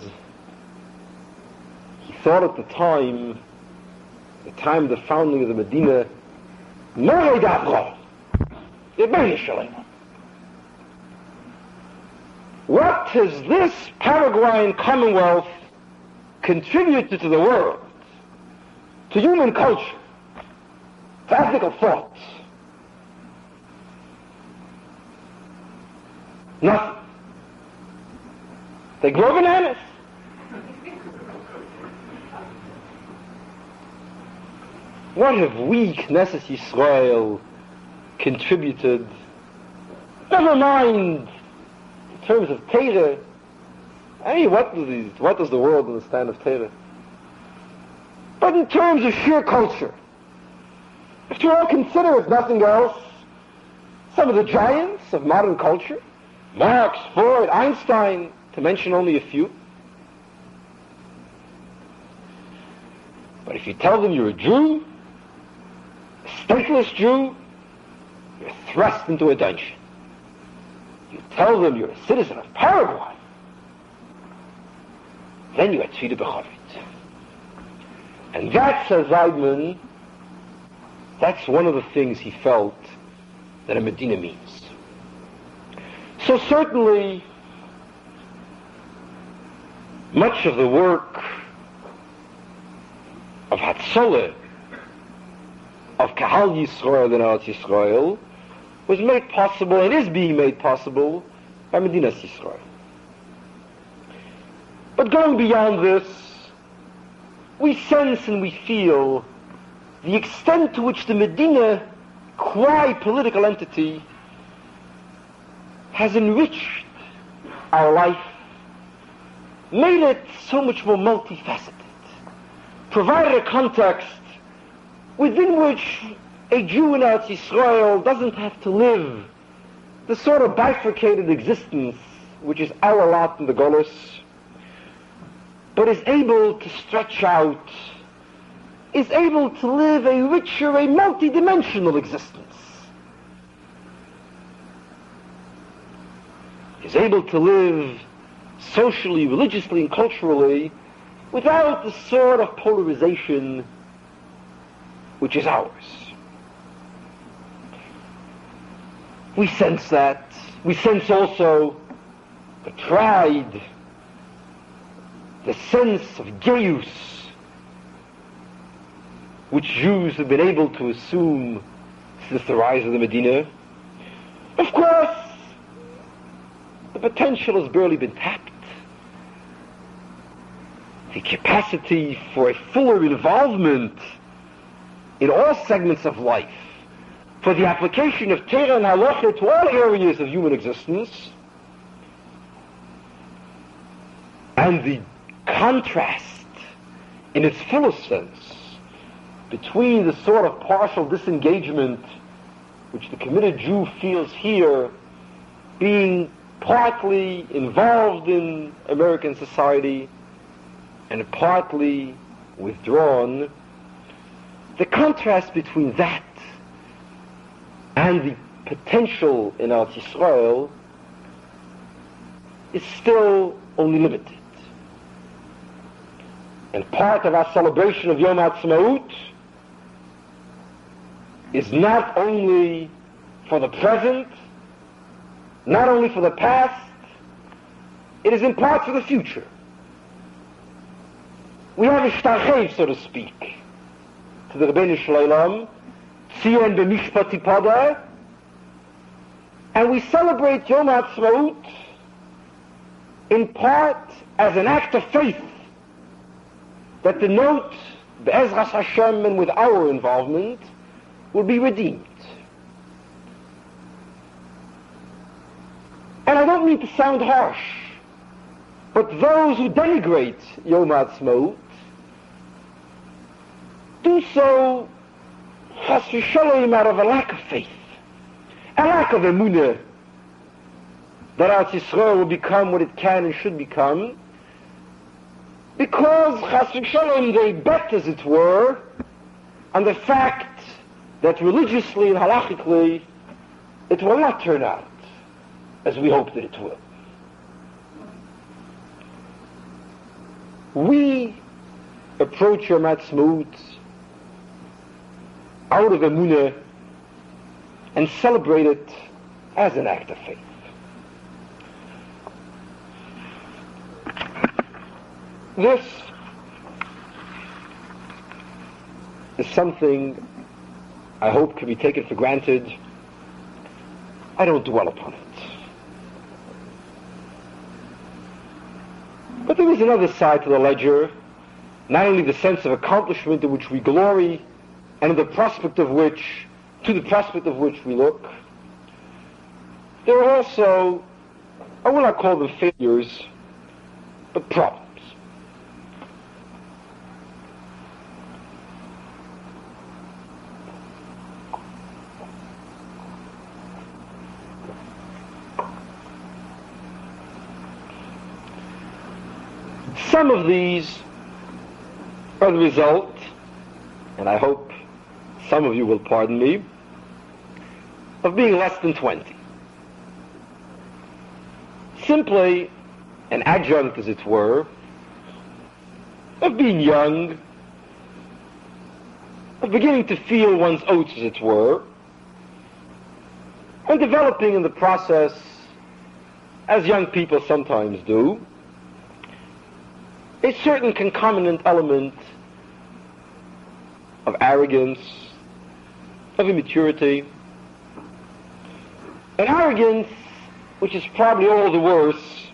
he thought at the time, the time of the founding of the Medina, Morei Davro, Rebbeinu Shalom. What has this Paraguayan Commonwealth contributed to the world, to human culture, to ethical thought? Nothing. They grow bananas. What have we, Knesset Yisrael, contributed? Never mind in terms of Torah. I mean, what do these, what does the world understand of Torah? But in terms of sheer culture, if you all consider, if nothing else, some of the giants of modern culture, Marx, Freud, Einstein, to mention only a few, if you tell them you're a Jew, a stateless Jew, you're thrust into a dungeon. You tell them you're a citizen of Paraguay, then you are treated b'chavit. And that, says Weidman, that's one of the things he felt that a Medina means. So certainly, much of the work of Hatzalah, of Kahal Yisrael and Eretz Yisrael, was made possible and is being made possible by Medinas Yisrael. But going beyond this, we sense and we feel the extent to which the Medina, qua political entity, has enriched our life, made it so much more multifaceted, provided a context within which a Jew in Eretz Yisrael doesn't have to live the sort of bifurcated existence which is our lot in the Golus, but is able to stretch out, is able to live a richer, a multi-dimensional existence. Is able to live socially, religiously, and culturally without the sort of polarization which is ours. We sense that. We sense also the pride, the sense of Geus, which Jews have been able to assume since the rise of the Medina. Of course, the potential has barely been tapped. The capacity for a fuller involvement in all segments of life, for the application of Torah and Halacha to all areas of human existence, and the contrast in its fullest sense between the sort of partial disengagement which the committed Jew feels here, being partly involved in American society and partly withdrawn, the contrast between that and the potential in Eretz Yisrael is still only limited. And part of our celebration of Yom HaAtzmaut is not only for the present, not only for the past, it is in part for the future. We have a shtarchev, so to speak, to the Rebbeinu Shloim, Tzion b'mishpat tipada, and we celebrate Yom HaAtzmaut in part as an act of faith that the note, be'ezras Hashem, and with our involvement, will be redeemed. And I don't mean to sound harsh, but those who denigrate Yom HaAtzmaut do so chas v'sholem out of a lack of faith, a lack of emunah that Eretz Yisrael will become what it can and should become, because chas v'sholem they bet, as it were, on the fact that religiously and halachically it will not turn out as we hope that it will. We approach Yom HaAtzmaut out of emunah and celebrate it as an act of faith. This is something I hope can be taken for granted. I don't dwell upon it. But there is another side to the ledger, not only the sense of accomplishment in which we glory, and in the prospect of which, to the prospect of which we look. There are also, I will not call them failures, but problems. Some of these are the result and I hope some of you will pardon me, of being less than twenty. Simply an adjunct, as it were, of being young, of beginning to feel one's oats, as it were, and developing in the process, as young people sometimes do, a certain concomitant element of arrogance, of immaturity, an arrogance which is probably all the worse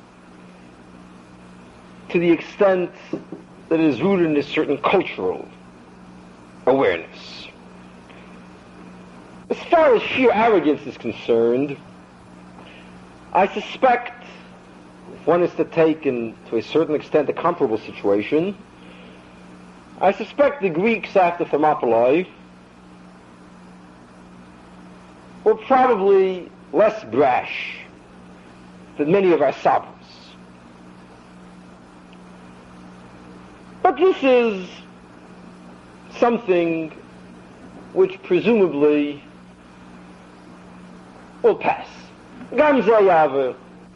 to the extent that it is rooted in a certain cultural awareness. As far as sheer arrogance is concerned, I suspect, if one is to take in, to a certain extent, a comparable situation, I suspect the Greeks after Thermopylae were probably less brash than many of our sovereigns. But this is something which presumably will pass. Gam ze yave.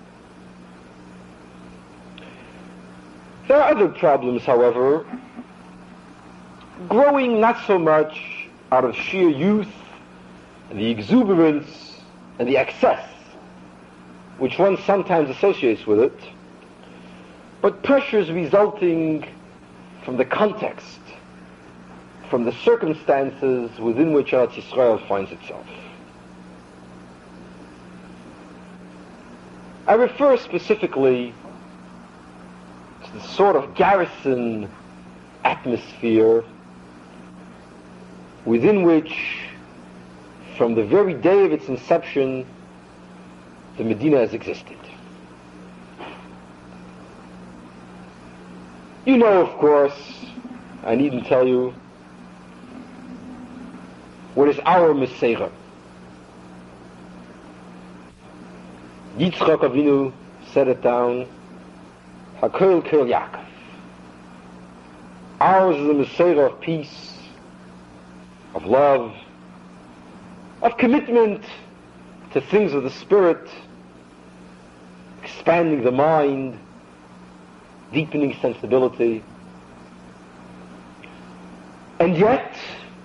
There are other problems, however, growing not so much out of sheer youth and the exuberance and the excess which one sometimes associates with it, but pressures resulting from the context, from the circumstances within which Eretz Yisrael finds itself. I refer specifically to the sort of garrison atmosphere within which, from the very day of its inception, the Medina has existed. You know, of course, I needn't tell you, what is our Meseira. Yitzchak Avinu set it down, Hakoil Kel Yaakov. Ours is a Meseira of peace, of love, of commitment to things of the spirit, expanding the mind, deepening sensibility. And yet,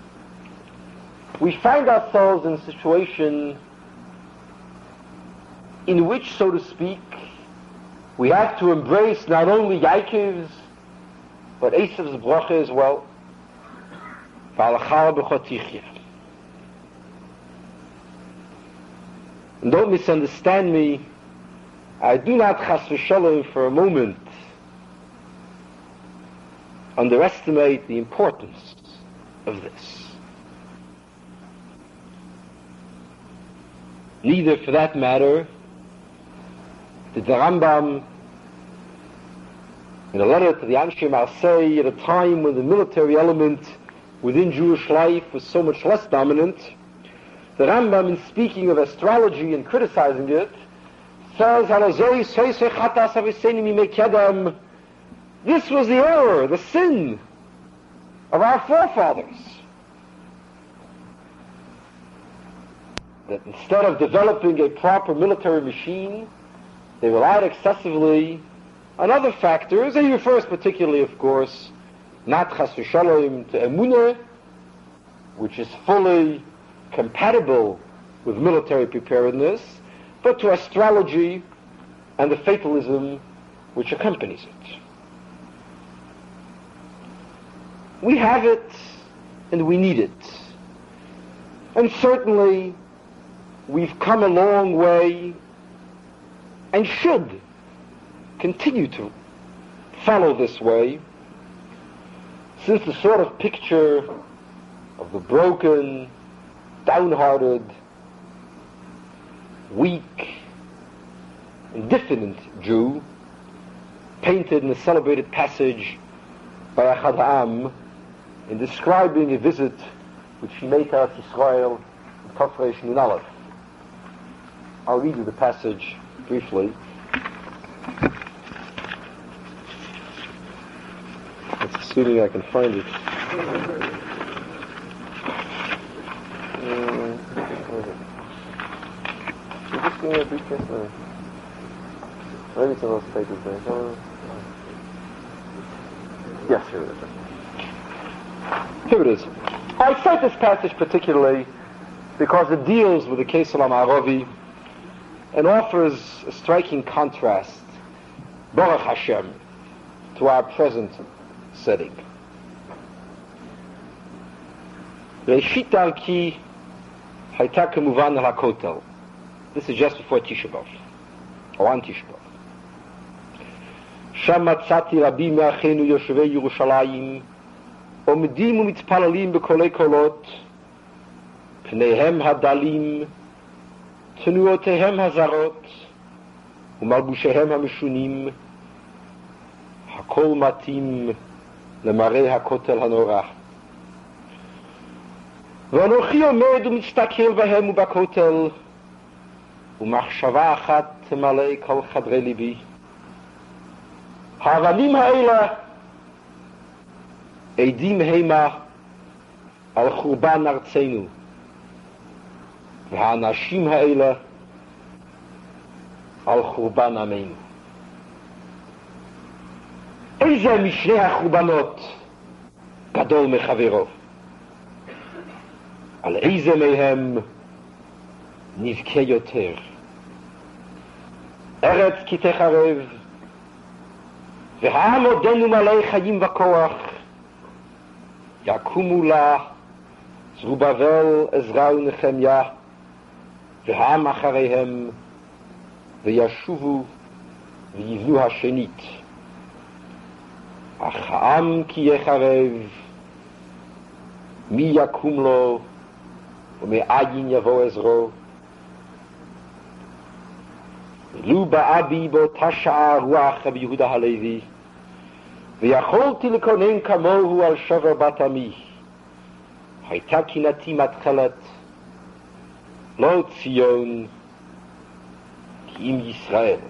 we find ourselves in a situation in which, so to speak, we have to embrace not only Yaakov's, but Esav's bracha as well. And don't misunderstand me, I do not chas v'shalom for a moment underestimate the importance of this. Neither, for that matter, did the Rambam, in a letter to the Anshe Marseille, at a time when the military element within Jewish life was so much less dominant, the Rambam, in speaking of astrology and criticizing it, says, this was the error, the sin of our forefathers. That instead of developing a proper military machine, they relied excessively on other factors, and he refers particularly, of course, not chas v'shalom to emunah, which is fully compatible with military preparedness, but to astrology and the fatalism which accompanies it. We have it, and we need it. And certainly, we've come a long way, and should continue to follow this way, since the sort of picture of the broken, downhearted, weak, indifferent Jew, painted in a celebrated passage by Achad Ha'am in describing a visit which he made to Eretz Yisrael in Tafresh Nun Aleph. I'll read you the passage briefly. That's assuming I can find it. give me a briefcase? No. Maybe it's in those papers there. Oh. Yes, here it is. Here it is. I cite this passage particularly because it deals with the case of Amaravi and offers a striking contrast, Baruch Hashem, to our present setting. Reishit Darki Hayta Kemuvan al HaKotel. This is just before Tisha B'Av, or on Tisha B'Av. Sham matzati rabim me'achenu yoshevei Yerushalayim עומדים ומתפללים בקולי קולות, פניהם הדלים, תנועותיהם הזרות, ומלבושיהם המשונים, הכל מתאים למראה הכותל הנורא. ואנוכי עומד ומצטקל בהם ובכותל, ומחשבה אחת תמלא כל חדרי ליבי. האבנים האלה עדים המה על חורבן ארצנו, והאנשים האלה על חורבן עמנו. איזה משני החורבנות גדול מחברו? על איזה מהם נבכה יותר? ארץ כי תחרב, והעם עודנו מלא חיים וכוח, יקומו לה זרובבל, עזרא ונחמיה, והעם אחריהם, וישובו ויבנו השנית. אך העם כי יחרב, מי יקום לו, ומאין יבוא עזרו. ולו באה בי באותה שעה רוח רבי יהודה הלוי, ויכולתי לקונן כמוהו על שבר בת עמי. הייתה קנאתי מתחלת, לא ציון, כי אם ישראל.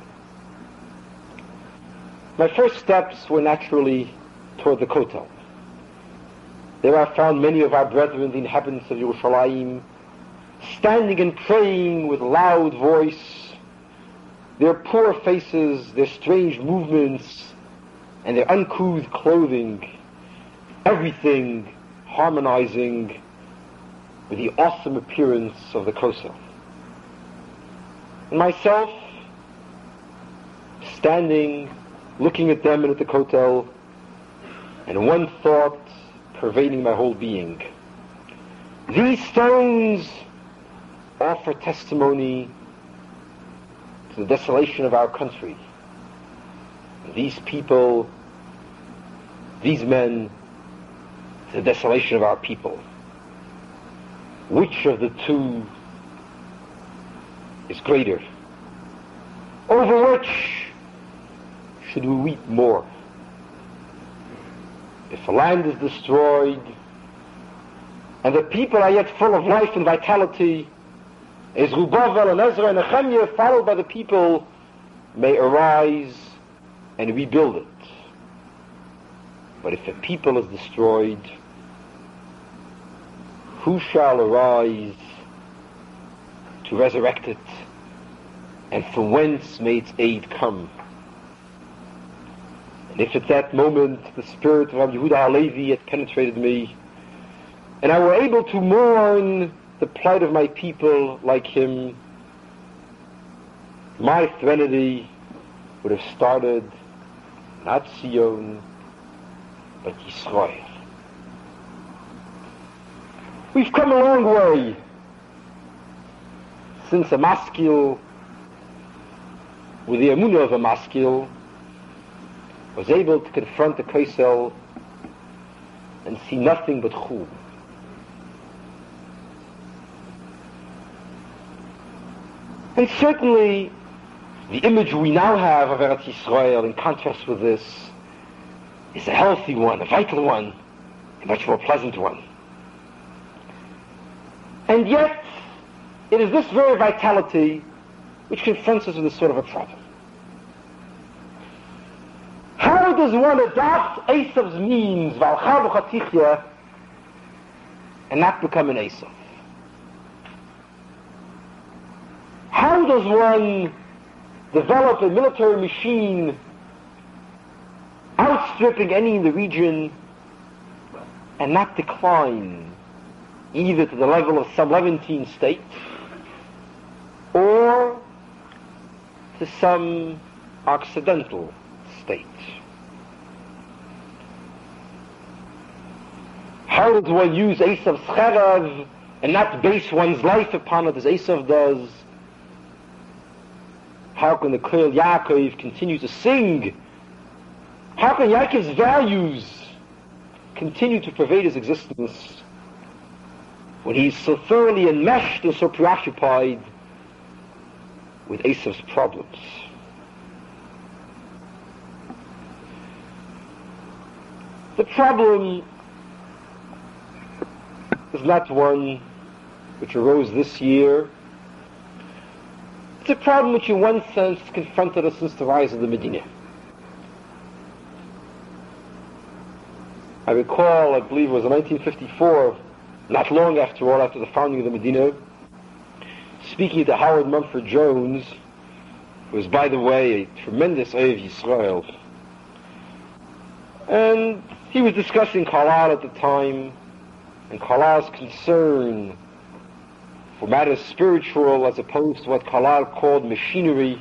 My first steps were naturally toward the Kotel. There I found many of our brethren, the inhabitants of Yerushalayim, standing and praying with loud voice, their poor faces, their strange movements, and their uncouth clothing, everything harmonizing with the awesome appearance of the Kotel. And myself, standing, looking at them and at the Kotel, and one thought pervading my whole being. These stones offer testimony to the desolation of our country. These people, these men, to the desolation of our people. Which of the two is greater? Over which should we weep more? If the land is destroyed and the people are yet full of life and vitality, as Zerubbabel and Ezra and Nehemiah, followed by the people, may arise and rebuild it. But if the people is destroyed, who shall arise to resurrect it, and from whence may its aid come? And if at that moment the spirit of Rabbi Yehuda Halevi had penetrated me, and I were able to mourn the plight of my people like him, my threnody would have started not Zion, but Yisrael. We've come a long way since a maskil, with the emunah of a maskil, was able to confront the Kotel and see nothing but chul. And certainly, the image we now have of Eretz Yisrael, in contrast with this, is a healthy one, a vital one, a much more pleasant one. And yet, it is this very vitality which confronts us with this sort of a problem. How does one adopt Esav's means, Valchar v'chatichya, and not become an Esav? How does one develop a military machine outstripping any in the region and not decline either to the level of some Levantine state or to some Occidental state? How does one use Esav's cherav and not base one's life upon it as Esav does? How can the Koil Yaakov continue to sing? How can Yaakov's values continue to pervade his existence when he's so thoroughly enmeshed and so preoccupied with Esav's problems? The problem is not one which arose this year. It's a problem which in one sense confronted us since the rise of the Medina. I recall, I believe it was in nineteen fifty-four, not long after all, after the founding of the Medina, speaking to Howard Mumford Jones, who was, by the way, a tremendous Ohev Yisrael. And he was discussing Kalal at the time, and Kalal's concern for matters spiritual as opposed to what Kalal called machinery.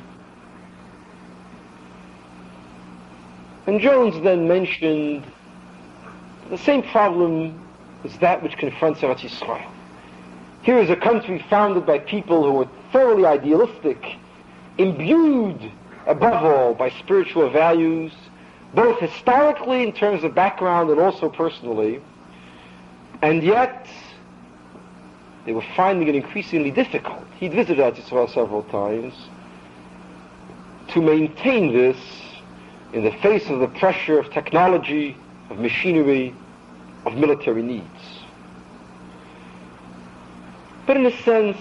And Jones then mentioned the same problem is that which confronts Eretz Yisrael. Here is a country founded by people who were thoroughly idealistic, imbued above all by spiritual values, both historically in terms of background and also personally, and yet they were finding it increasingly difficult. He'd visited Eretz Yisrael several times to maintain this in the face of the pressure of technology, of machinery, of military needs. But in a sense,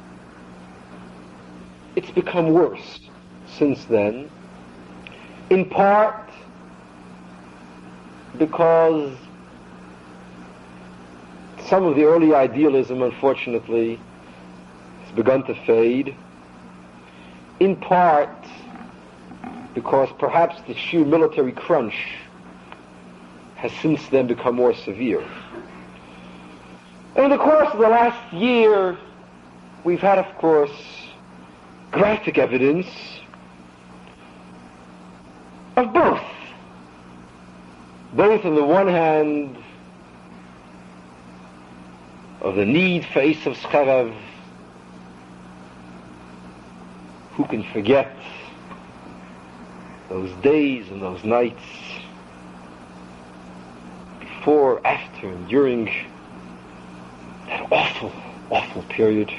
it's become worse since then, in part because some of the early idealism, unfortunately, has begun to fade, in part because perhaps the sheer military crunch has since then become more severe. And in the course of the last year, we've had, of course, graphic evidence of both. Both, on the one hand, of the need for Esav's cherav. Who can forget those days and those nights before, after, and during that awful, awful period?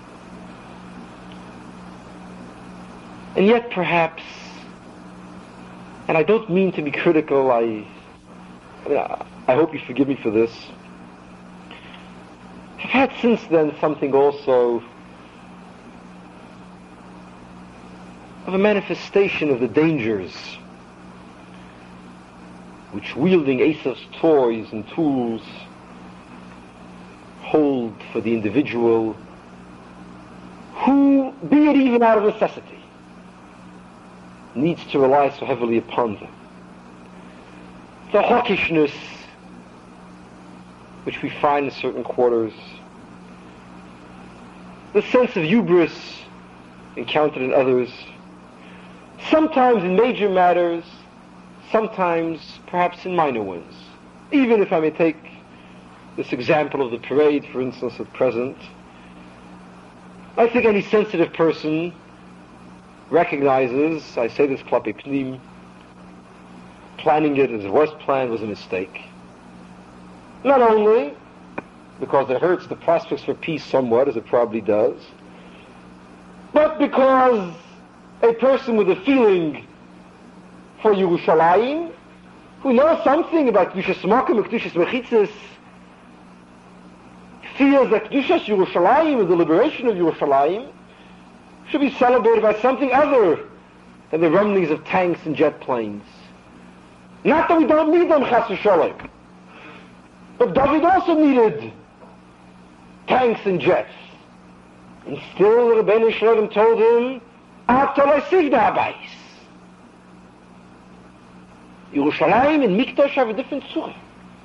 And yet perhaps, and I don't mean to be critical, I, I hope you forgive me for this, I've had since then something also of a manifestation of the dangers which wielding Esav's toys and tools hold for the individual who, be it even out of necessity, needs to rely so heavily upon them. The hawkishness which we find in certain quarters, the sense of hubris encountered in others, sometimes in major matters, sometimes perhaps in minor ones. Even if I may take this example of the parade, for instance, at present, I think any sensitive person recognizes, I say this klape pnim, planning it as it was planned was a mistake. Not only because it hurts the prospects for peace somewhat, as it probably does, but because a person with a feeling for Yerushalayim, who knows something about Kedushas Makom and Kedushas Mechitzos, feels that Kedushas Yerushalayim and the liberation of Yerushalayim should be celebrated by something other than the rumblings of tanks and jet planes. Not that we don't need them, Chas v'Sholem, but David also needed tanks and jets. And still the Rebbeinu Shalom told him, Atol Sivda Abayis. Yerushalayim and Mikdash have a different tzura.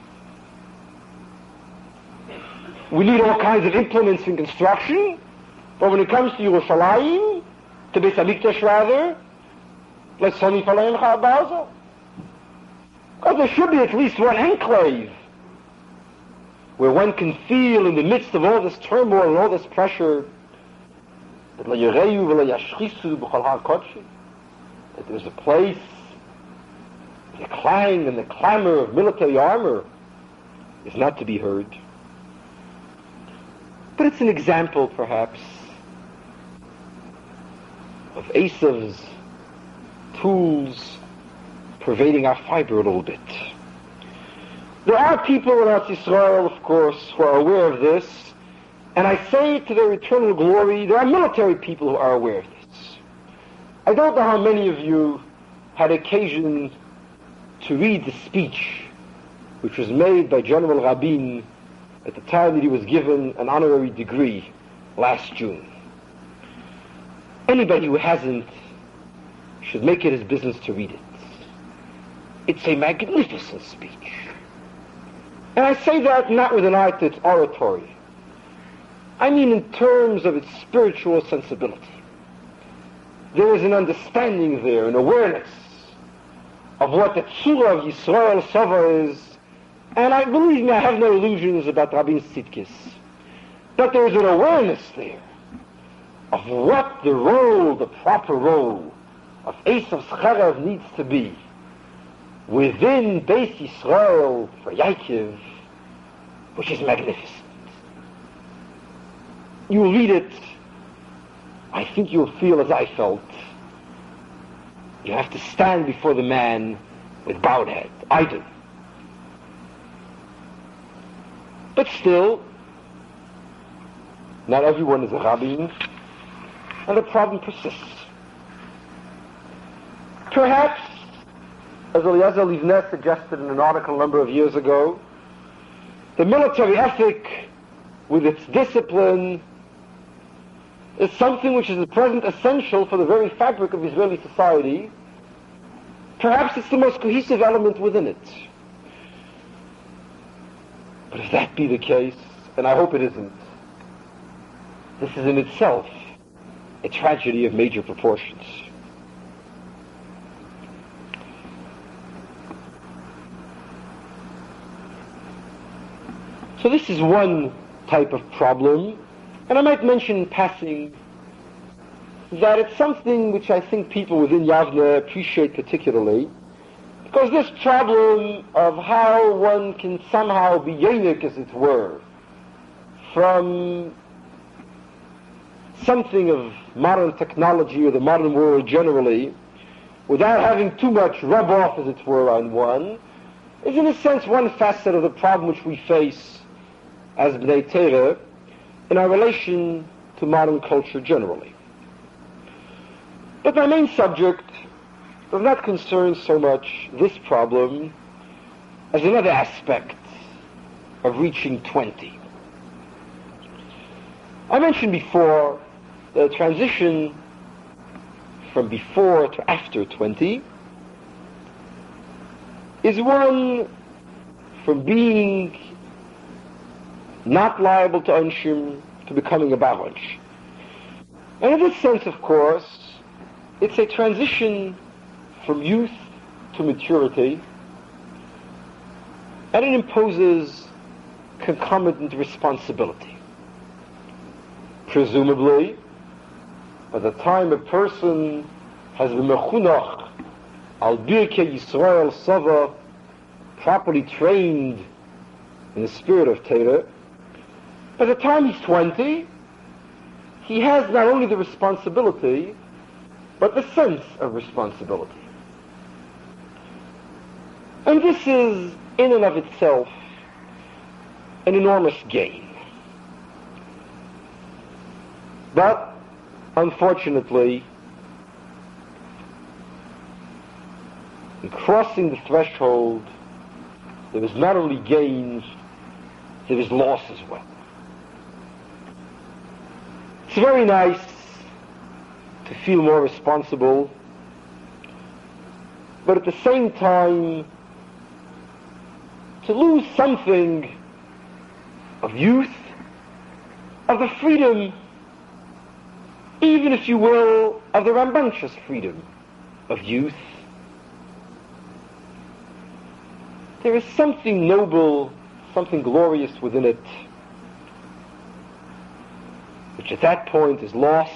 We need all kinds of implements in construction, but when it comes to Yerushalayim, to Beis HaMikdash rather, let's Soni Falayim Cha'abaza. Because there should be at least one enclave where one can feel in the midst of all this turmoil and all this pressure that la yireyu v'la yashchisu b'chol ha'kodshi, that there's a place, the clang and the clamor of military armor is not to be heard. But it's an example, perhaps, of Esav's tools pervading our fiber a little bit. There are people in Eretz Yisrael, of course, who are aware of this, and I say to their eternal glory, there are military people who are aware of this. I don't know how many of you had occasion to read the speech which was made by General Rabin at the time that he was given an honorary degree last June. Anybody who hasn't should make it his business to read it. It's a magnificent speech. And I say that not with an eye to its oratory. I mean in terms of its spiritual sensibility. There is an understanding there, an awareness of what the Tzura of Yisrael Sava is, and I believe me, I have no illusions about Rabin's Tzidkis. But there is an awareness there of what the role, the proper role of Esav's Cherev needs to be within Beis Yisrael for Yaakov, which is magnificent. You will read it, I think you'll feel as I felt. You have to stand before the man with bowed head. I do. But still, not everyone is a Rabin, and the problem persists. Perhaps, as Eliezer Livnet suggested in an article a number of years ago, the military ethic, with its discipline, is something which is at present essential for the very fabric of Israeli society. Perhaps it's the most cohesive element within it. But if that be the case, and I hope it isn't, this is in itself a tragedy of major proportions. So this is one type of problem, and I might mention in passing that it's something which I think people within Yavne appreciate particularly, because this problem of how one can somehow be yonik, as it were, from something of modern technology or the modern world generally, without having too much rub off, as it were, on one, is in a sense one facet of the problem which we face as B'nai Torah in our relation to modern culture generally. But my main subject does not concern so much this problem as another aspect of reaching twenty. I mentioned before the transition from before to after twenty is one from being not liable to Onshim to becoming a Baronsh. And in this sense, of course, it's a transition from youth to maturity, and it imposes concomitant responsibility. Presumably, by the time a person has been mechunach al birkei Yisrael Sava, properly trained in the spirit of Torah, by the time he's twenty, he has not only the responsibility, but the sense of responsibility. And this is, in and of itself, an enormous gain. But, unfortunately, in crossing the threshold, there is not only gains, there is loss as well. It's very nice to feel more responsible, but at the same time, to lose something of youth, of the freedom, even if you will, of the rambunctious freedom of youth. There is something noble, something glorious within it, which at that point is lost,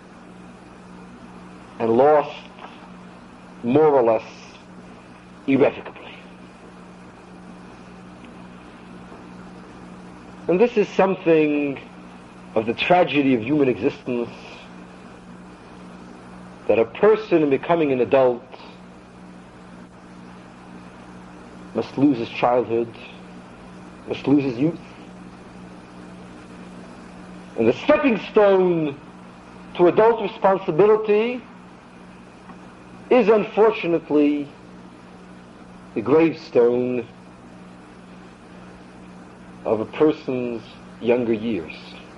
and lost more or less irrevocably. And this is something of the tragedy of human existence, that a person in becoming an adult must lose his childhood, must lose his youth. And the stepping stone to adult responsibility is unfortunately the gravestone of a person's younger years.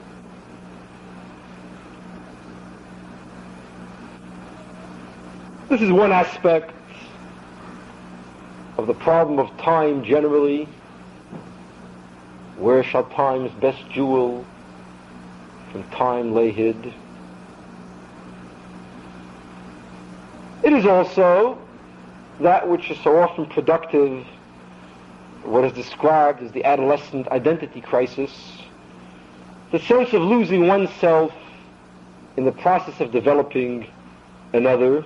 This is one aspect of the problem of time generally. Where shall time's best jewel from time lay hid? It is also that which is so often productive, what is described as the adolescent identity crisis, the sense of losing oneself in the process of developing another.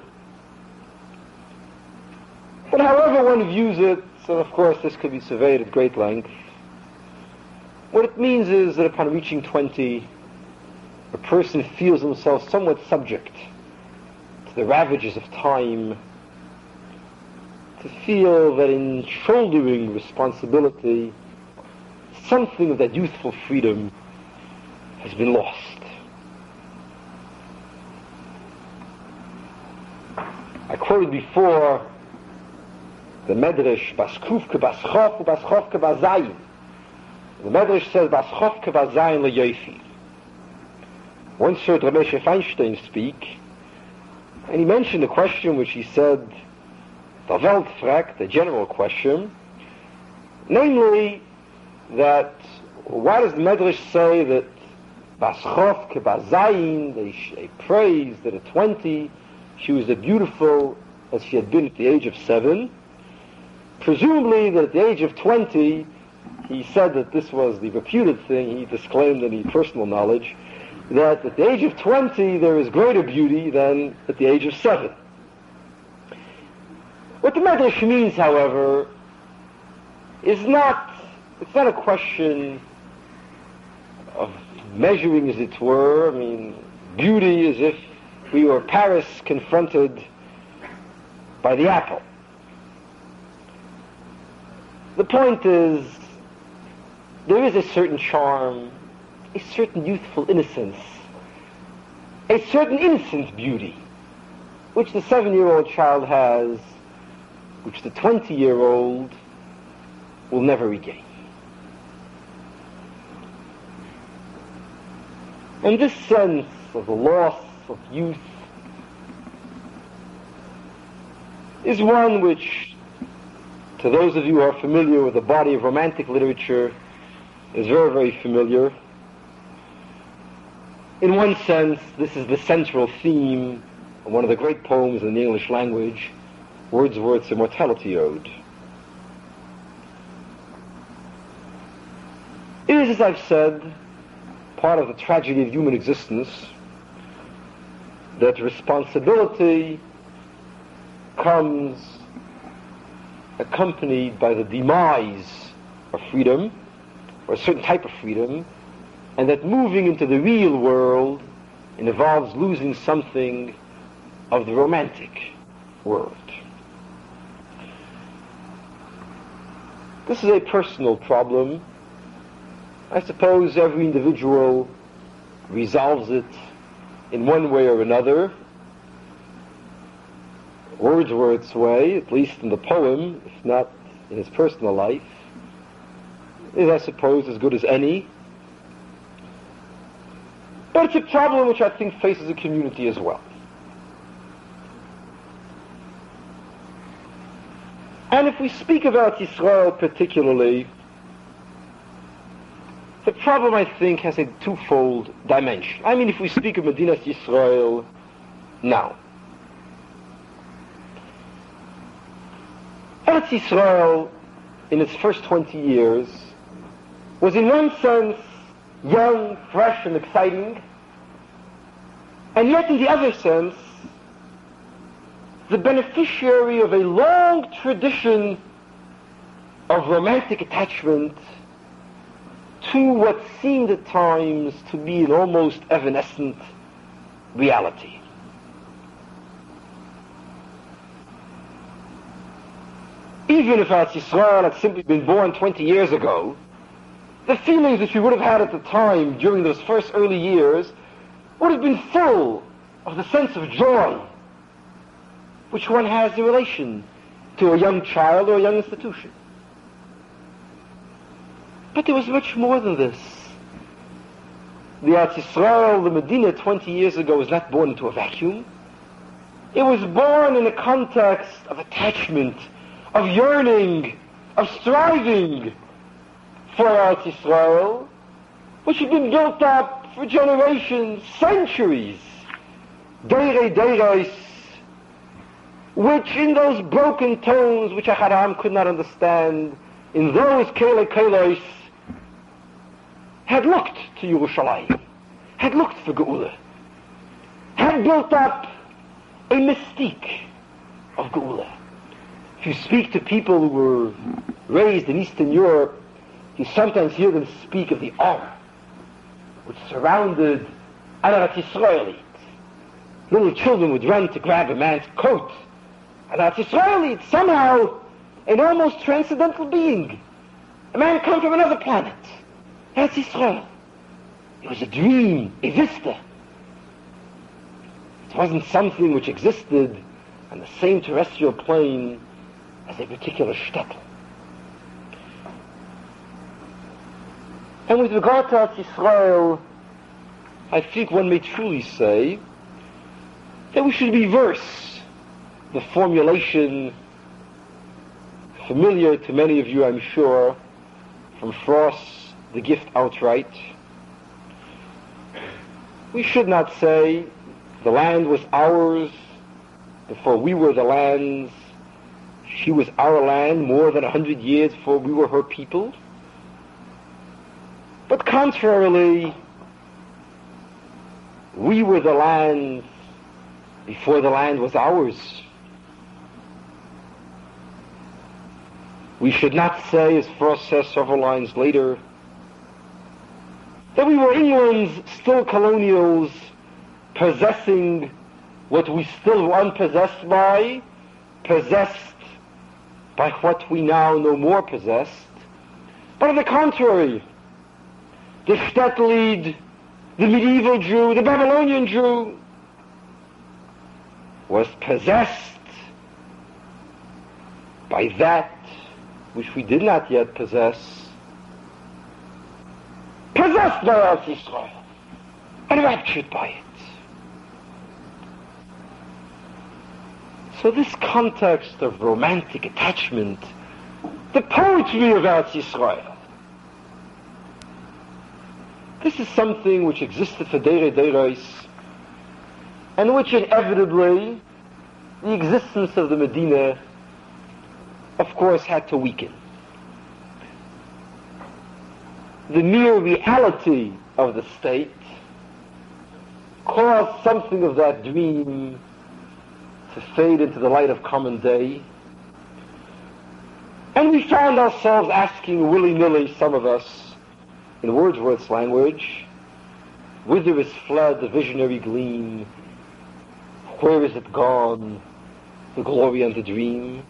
But however one views it, so of course this could be surveyed at great length, what it means is that upon reaching twenty, a person feels himself somewhat subject to the ravages of time, to feel that in shouldering responsibility, something of that youthful freedom has been lost. I quoted before the Medrash, Baskufke Baschof, Baschofke Bazayin. The Medrash says, Baschofke Bazayin le'yofi. Once heard Ramesha Feinstein speak, and he mentioned a question which he said, the Weltfrag, the general question, namely, that why does the Medrash say that Baschofke Bazayin, they, they praise that at twenty she was as beautiful as she had been at the age of seven? Presumably that at the age of twenty, he said that this was the reputed thing, he disclaimed any personal knowledge, that at the age of twenty there is greater beauty than at the age of seven. What the Medrash means, however, is not, it's not a question of measuring, as it were. I mean, beauty as if we were Paris confronted by the apple. The point is, there is a certain charm, a certain youthful innocence, a certain innocent beauty, which the seven-year-old child has, which the twenty-year-old will never regain. And this sense of the loss of youth is one which, to those of you who are familiar with the body of romantic literature, is very, very familiar. In one sense, this is the central theme of one of the great poems in the English language, Wordsworth's Immortality Ode. It is, as I've said, part of the tragedy of human existence that responsibility comes accompanied by the demise of freedom, or a certain type of freedom, and that moving into the real world involves losing something of the romantic world. This is a personal problem. I suppose every individual resolves it in one way or another. Wordsworth's way, at least in the poem, if not in his personal life, is, I suppose, as good as any. But it's a problem which I think faces the community as well. And if we speak about Israel particularly, the problem, I think, has a twofold dimension. I mean, if we speak of Medinat Yisrael now, Eretz Yisrael, in its first twenty years, was in one sense young, fresh, and exciting, and yet in the other sense, the beneficiary of a long tradition of romantic attachment to what seemed at times to be an almost evanescent reality. Even if Eretz Yisrael had simply been born twenty years ago, the feelings that we would have had at the time during those first early years would have been full of the sense of joy which one has in relation to a young child or a young institution. But there was much more than this. The Eretz Yisrael, the Medina twenty years ago, was not born into a vacuum. It was born in a context of attachment, of yearning, of striving for Eretz Yisrael, which had been built up for generations, centuries, Deirei Deiros, which in those broken tones which Achad Ha'am could not understand, in those Kele Kelos, had looked to Yerushalayim, had looked for Geula, had built up a mystique of Geula. If you speak to people who were raised in Eastern Europe, you sometimes hear them speak of the awe which surrounded Eretz Yisrael. Little children would run to grab a man's coat. Eretz Yisrael, somehow an almost transcendental being. A man come from another planet. Eretz Yisrael. It was a dream, a vista. It wasn't something which existed on the same terrestrial plane as a particular shtetl. And with regard to Eretz Yisrael, I think one may truly say that we should reverse the formulation familiar to many of you, I'm sure, from Frost's The Gift Outright. We should not say the land was ours before we were the land's. She was our land more than a hundred years before we were her people. But contrarily, we were the land before the land was ours. We should not say, as Frost says several lines later, that we were England's still colonials possessing what we still were unpossessed by, possessed by what we now no more possessed. But on the contrary, the Shtetl, the medieval Jew, the Babylonian Jew, was possessed by that which we did not yet possess, possessed by Eretz Yisrael, enraptured by it. So this context of romantic attachment, the poetry of Eretz Yisrael, this is something which existed for Deirei Deiros, and which inevitably the existence of the Medina, of course, had to weaken. The mere reality of the state caused something of that dream to fade into the light of common day. And we found ourselves asking willy-nilly, some of us, in Wordsworth's language, whither is fled the visionary gleam? Where is it gone, the glory and the dream?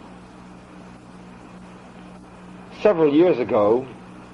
Several years ago,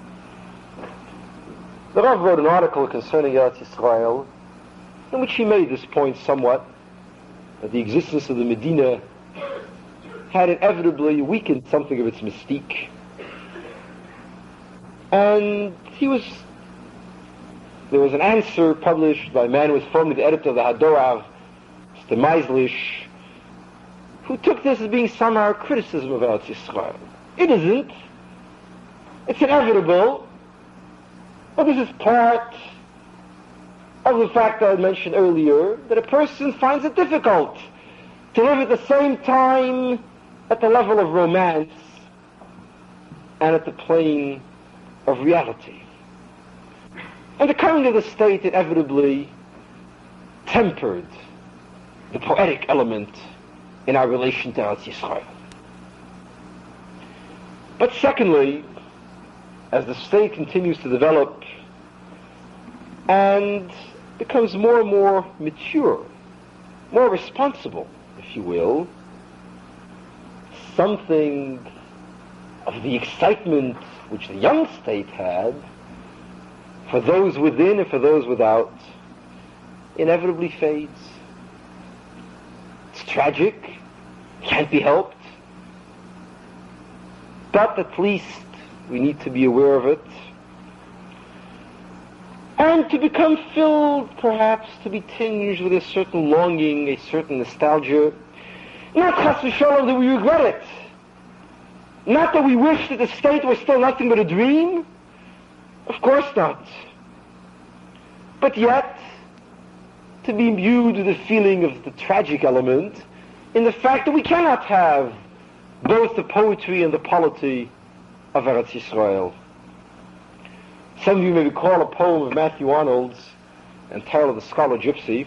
the Rav wrote an article concerning Eretz Yisrael, in which he made this point somewhat, that the existence of the Medina had inevitably weakened something of its mystique. And he was there was an answer published by a man who was formerly the editor of the Hadorav, Mister Meislish, who took this as being somehow a criticism of Eretz Yisrael. It isn't. It's inevitable. But this is part of the fact that I mentioned earlier, that a person finds it difficult to live at the same time at the level of romance and at the plane of reality. And the coming of the state inevitably tempered the poetic element in our relation to Eretz Yisrael. But secondly, as the state continues to develop and becomes more and more mature, more responsible, if you will, something of the excitement which the young state had for those within and for those without inevitably fades. It's tragic, can't be helped, but at least we need to be aware of it, and to become filled, perhaps, to be tinged with a certain longing, a certain nostalgia. Not chas v'sholom that we regret it, not that we wish that the state was still nothing but a dream, of course not, but yet to be imbued with the feeling of the tragic element in the fact that we cannot have both the poetry and the polity of Eretz Yisrael. Some of you may recall a poem of Matthew Arnold's entitled The Scholar Gypsy.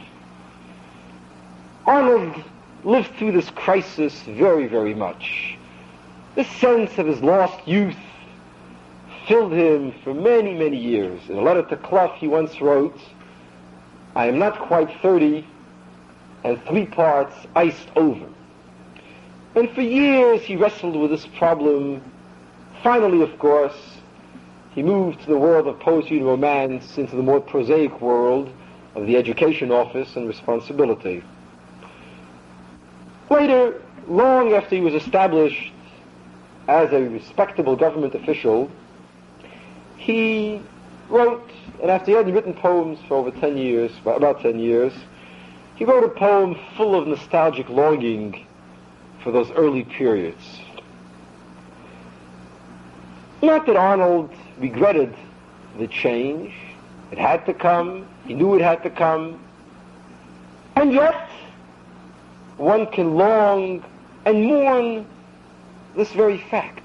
Arnold lived through this crisis very, very much. This sense of his lost youth filled him for many, many years. In a letter to Clough he once wrote, "I am not quite thirty, and three parts iced over." And for years he wrestled with this problem. Finally, of course, he moved to the world of poetry and romance, into the more prosaic world of the education office and responsibility. Later, long after he was established as a respectable government official, he wrote, and after he had written poems for over ten years, about ten years, he wrote a poem full of nostalgic longing for those early periods. Not that Arnold regretted the change. It had to come. He knew it had to come. And yet, one can long and mourn this very fact,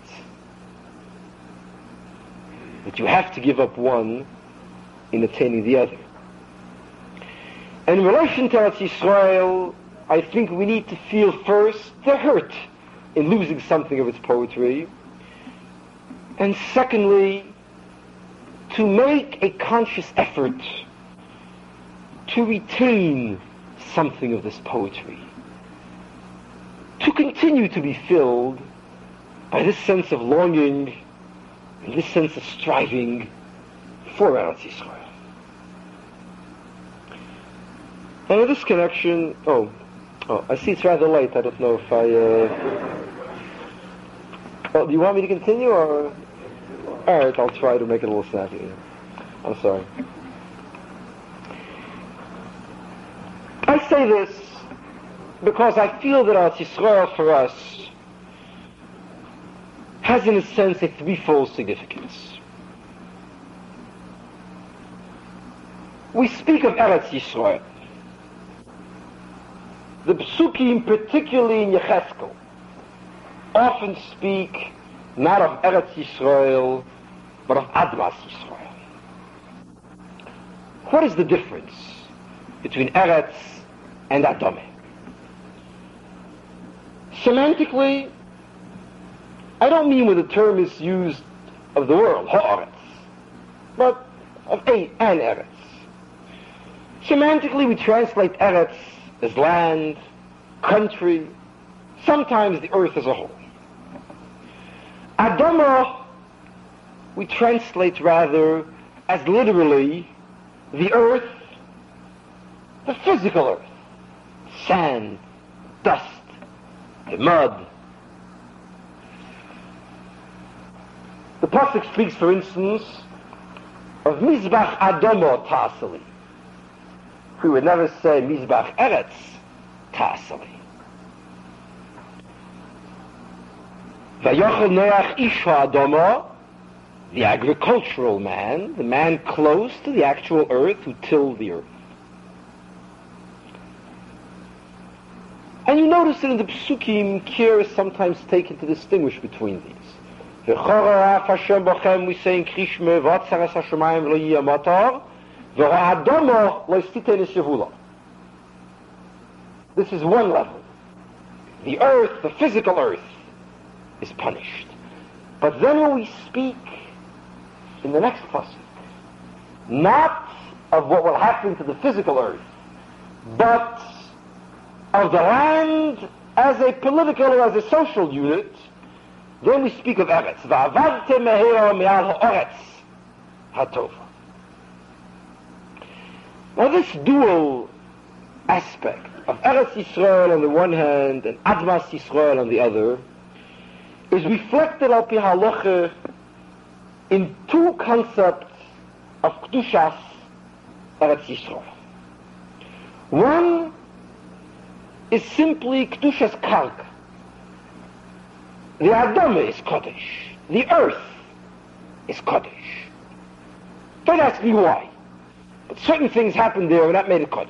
that you have to give up one in attaining the other. And in relation to Eretz Yisrael, I think we need to feel first the hurt in losing something of its poetry, and secondly, to make a conscious effort to retain something of this poetry, to continue to be filled by this sense of longing and this sense of striving for Eretz Yisrael. And in this connection, oh, oh, I see it's rather late. I don't know if I. Uh, well, do you want me to continue, or? All right, I'll try to make it a little snappy. I'm sorry. I say this because I feel that Eretz Yisrael for us has, in a sense, a threefold significance. We speak of Eretz Yisrael. The Psukim, particularly in Yecheskel, often speak not of Eretz Yisrael, but of Admas Yisrael. What is the difference between Eretz and Adome? Semantically, I don't mean when the term is used of the world, Ha'aretz, but of a and Eretz. Semantically, we translate Eretz as land, country, sometimes the earth as a whole. Adama, we translate rather as literally the earth, the physical earth, sand, dust, the mud. The Pasuk speaks, for instance, of Mizbach Adomo Tasali. We would never say Mizbach Eretz Tasali. Vayochel Noach Isha Adomo, the agricultural man, the man close to the actual earth who tilled the earth. And you notice that in the Psukim, care is sometimes taken to distinguish between these. We say in Krishma, Vatzaras HaShamayim lo yiyah matar, v'ha'adomo lo yistitein es-yevula. This is one level. The earth, the physical earth, is punished. But then when we speak in the next pasuk, not of what will happen to the physical earth, but of the land as a political or as a social unit, then we speak of Eretz. Va'avadtem mehero me'al ha'oretz ha'tova. Now this dual aspect of Eretz Yisrael on the one hand and Admas Yisrael on the other is reflected al pi halacha in two concepts of Kedushas Eretz Yisrael. One is simply Kedushas Karka. The Adama is Kodesh. The earth is Kodesh. Don't ask me why. But certain things happened there and that made it Kodesh.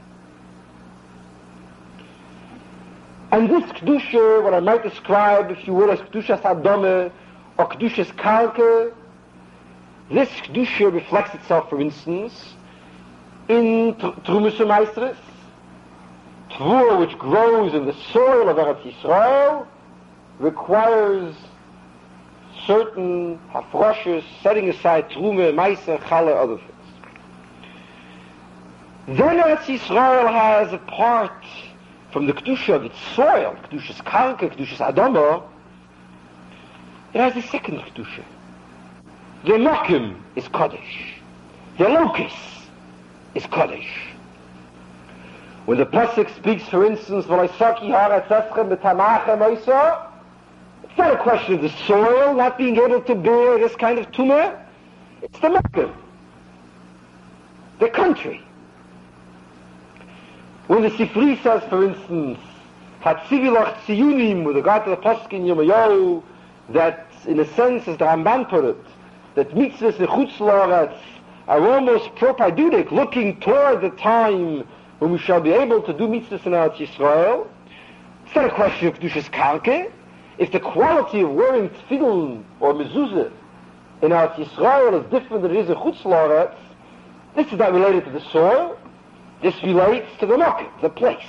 And this Kedusha, what I might describe, if you will, as Kedushas Adama or Kedushas Karka, this Kedusha reflects itself, for instance, in Trumas U'Maasros, Tvua, which grows in the soil of Eretz Yisrael, requires certain hafroshes, setting aside Truma, Maisa, Chala, other things. Then Eretz Yisrael has a part from the Kedusha of its soil, Kedushas Karka, Kedushas Adama. It has a second Kedusha. The Mokim is Kodesh. The locus is Kodesh. When the pasuk speaks, for instance, "V'loisaki haaretz eschem b'tamachem oisa," it's not a question of the soil not being able to bear this kind of tumah. It's the mokim, the country. When the Sifri says, for instance, "Hatzivilach tziyunim," with regard to the pasuk in Yirmiyahu, that in a sense, as the Ramban put it, that mitzvahs and chutz la'aretz are almost propaedeutic, looking toward the time when we shall be able to do mitzvahs in Eretz Yisrael. It's not a question of Kedushas Karka. If the quality of wearing tefillin or mezuzah in Eretz Yisrael is different than it is in Chutz La'aretz, this is not related to the soil. This relates to the mokim, the place.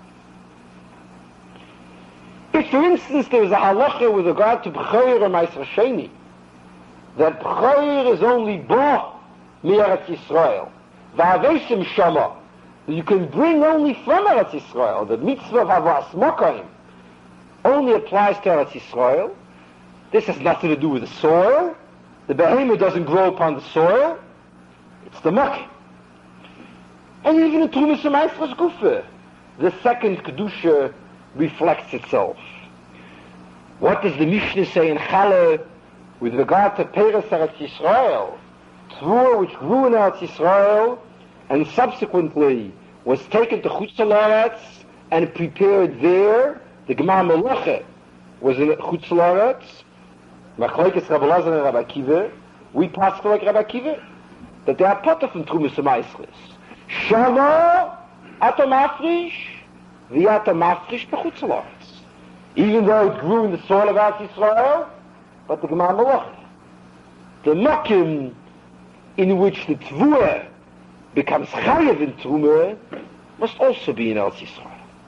If, for instance, there is a halacha with regard to B'choir or Ma'aser Sheni, that B'choir is only ba mi'Eretz Yisrael, va'avesim shama, you can bring only from Eretz Yisrael, the mitzvah of Havas Mokayim only applies to Eretz Yisrael. This has nothing to do with the soil. The behemoth doesn't grow upon the soil. It's the Mokim. And even in Trumas U'Maasros Gufa, the second Kedusha reflects itself. What does the Mishnah say in Chala with regard to Peres Eretz Yisrael? Tvua, which grew in Eretz Yisrael, and subsequently was taken to Chutz La'aretz and prepared there. The Gemara Melacha was in Chutz La'aretz. Machlokes Rabbi Elazar and Rabbi Akiva. We pass like Rabbi Akiva that they are part of the Trumas U'Maasros. Shama ato mafrish, v'ato mafrish b'Chutz La'aretz. Even though it grew in the soil of Eretz Yisrael, but the Gemara Melacha, the Mokim in which the Tvua becomes chayav in Truma, must also be in Eretz Yisrael.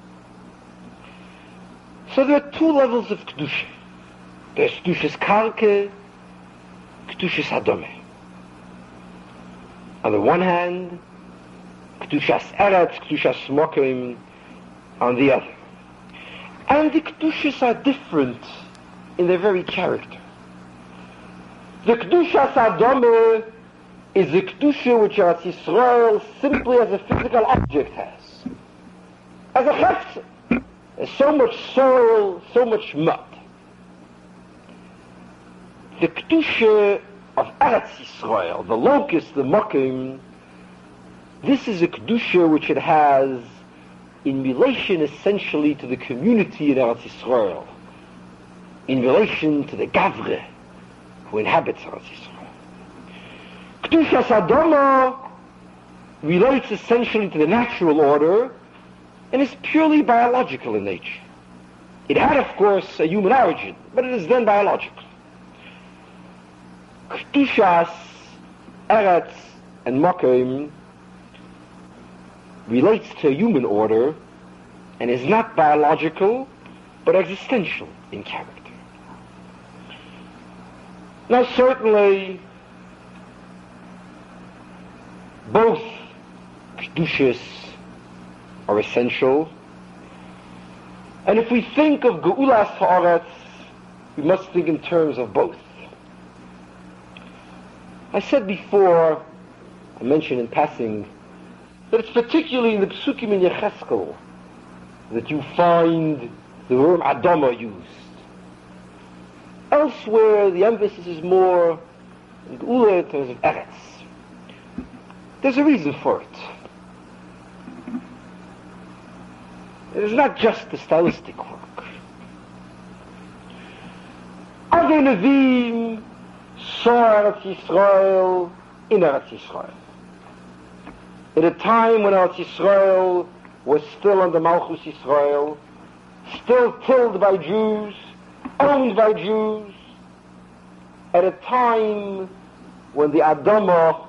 So there are two levels of Kedusha. There's Kedushas Karka, Kedushas Adama. On the one hand, Kedushas Eretz, Kedushas Mokim on the other. And the Kedushas are different in their very character. The Kedushas Adama is the Kedusha which Eretz Yisrael simply as a physical object has. As a chefza. There's so much soil, so much mud. The Kedusha of Eretz Yisrael, the locus, the Mokim, this is a Kedusha which it has in relation essentially to the community in Eretz Yisrael, in relation to the Gavre who inhabits Eretz Yisrael. Kedushas Adama relates essentially to the natural order and is purely biological in nature. It had, of course, a human origin, but it is then biological. Kedushas, Eretz, and Mokim relates to a human order and is not biological, but existential in character. Now, certainly, both Kedushas are essential, and if we think of Geulas Haaretz, we must think in terms of both. I said before, I mentioned in passing, that it's particularly in the Psukim in Yecheskel that you find the word Adama used. Elsewhere, the emphasis is more in Geula in terms of Eretz. There's a reason for it. It is not just the stylistic work. Other Nevi'im saw Eretz Yisrael in Eretz Yisrael. At a time when Eretz Yisrael was still under Malchus Yisrael, still tilled by Jews, owned by Jews, at a time when the Adama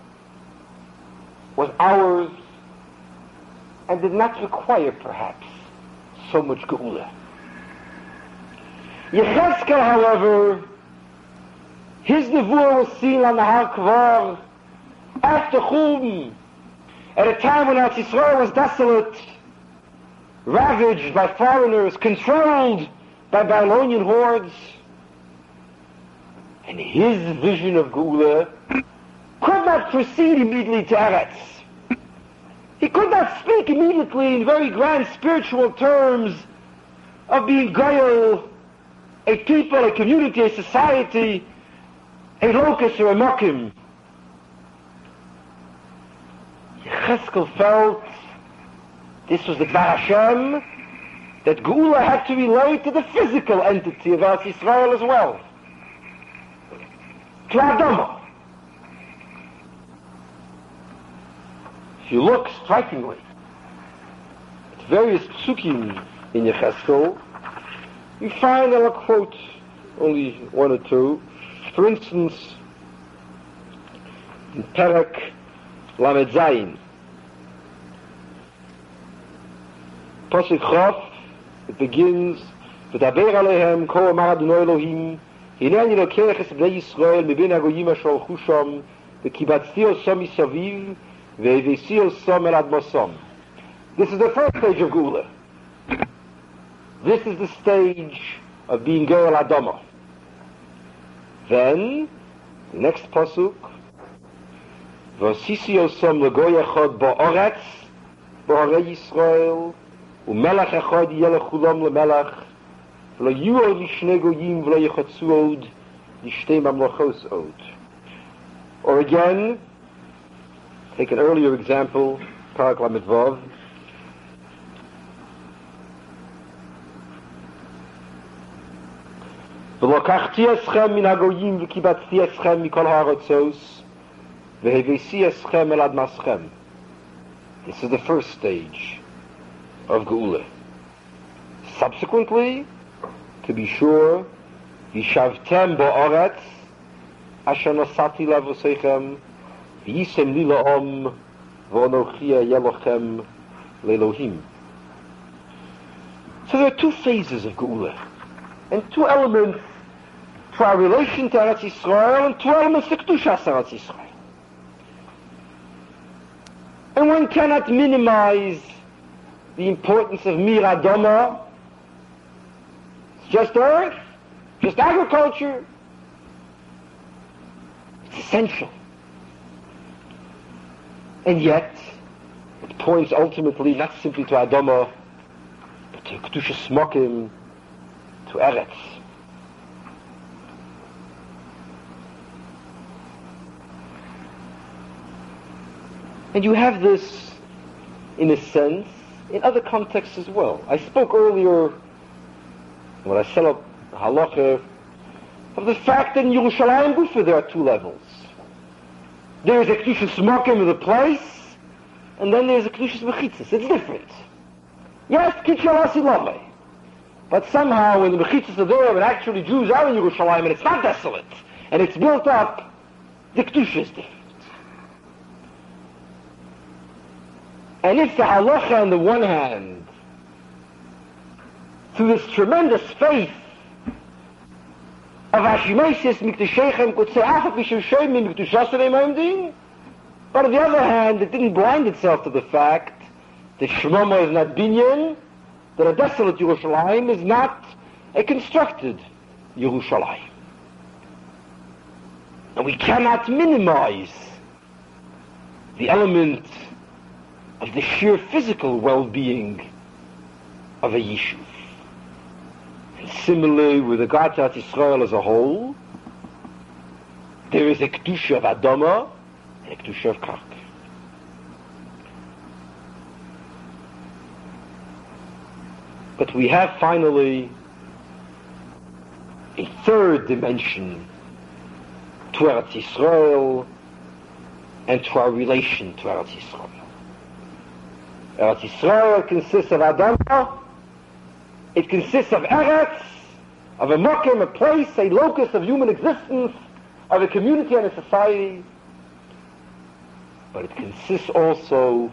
was ours and did not require, perhaps, so much Geula. Yecheskel, however, his nevuah was seen on the Har Kvar after Churban, at a time when Eretz Yisrael was desolate, ravaged by foreigners, controlled by Babylonian hordes. And his vision of Geula could not proceed immediately to Eretz. He could not speak immediately in very grand spiritual terms of being Goyal, a people, a community, a society, a locus or a Mokim. Yecheskel felt this was the Dvar Hashem, that Geula had to relate to the physical entity of Eretz Yisrael as well, to Adama. If you look strikingly at various psukim in Yecheskel, you find, I'll quote only one or two. For instance, in Perek Lamed Zayin, Pasuk Chof, it begins, "V'daber alehem ko amar Adonai Elohim, hineni lokech es bnei Yisrael mibin hagoyim asher halchu sham, v'kibatzti osam misaviv, ve'evesi osam el admosam." This is the first stage of Geula. This is the stage of being Goel Adama. Then, the next pasuk, "V'asisi osam legoy echad ba'aretz, ba'arei Yisrael, u'melech echad yeh lechulam lemelech, v'lo yu'od lishnei goyim v'lo yechatzu od, lishtei mamlachos od." Or again, take an earlier example, Parak Lamed Vav, "V'lokachti eschem min hagoyim v'kibatzti eschem mikol ha'arotzos, v'hevesi eschem el admaschem." This is the first stage of Geula. Subsequently, to be sure, "Yishavtem ba'aretz, asher nosati lavoseichem, v'yisem li la'om, v'onochi yelochem le'elohim." So there are two phases of Geula, and two elements to our relation to Eretz Yisrael, and two elements to Kedushas Eretz Yisrael. And one cannot minimize the importance of Mir Adama. It's just earth, just agriculture. It's essential. And yet, it points ultimately not simply to Adama, but to Kedushas Mokim, to Eretz. And you have this, in a sense, in other contexts as well. I spoke earlier, when I set up halacha, of the fact that in Yerushalayim Gufa there are two levels. There is a Kedushas Mokim of the place, and then there's a Kedushas Mechitzas. It's different. Yes, Kitshal Asilame. But somehow when the Mechitzas are there, when actually Jews are in Yerushalayim, and it's not desolate, and it's built up, the Kedusha is different. And if the halacha on the one hand, through this tremendous faith of Hashemesis Mikdashechem could say, Achak Mishum Shoyim Mikdushasanem Oimdin, but on the other hand, it didn't blind itself to the fact that Shemama is not binyan, that a desolate Yerushalayim is not a constructed Yerushalayim. And we cannot minimize the element of the sheer physical well-being of a yishuv. And similarly, with regard to Israel as a whole, there is a kedusha of Adama and a kedusha of Karka. But we have finally a third dimension to Eretz Yisrael and to our relation to Eretz Yisrael. Eretz Yisrael consists of Adama, it consists of Eretz, of a mokim, a place, a locus of human existence, of a community and a society, but it consists also,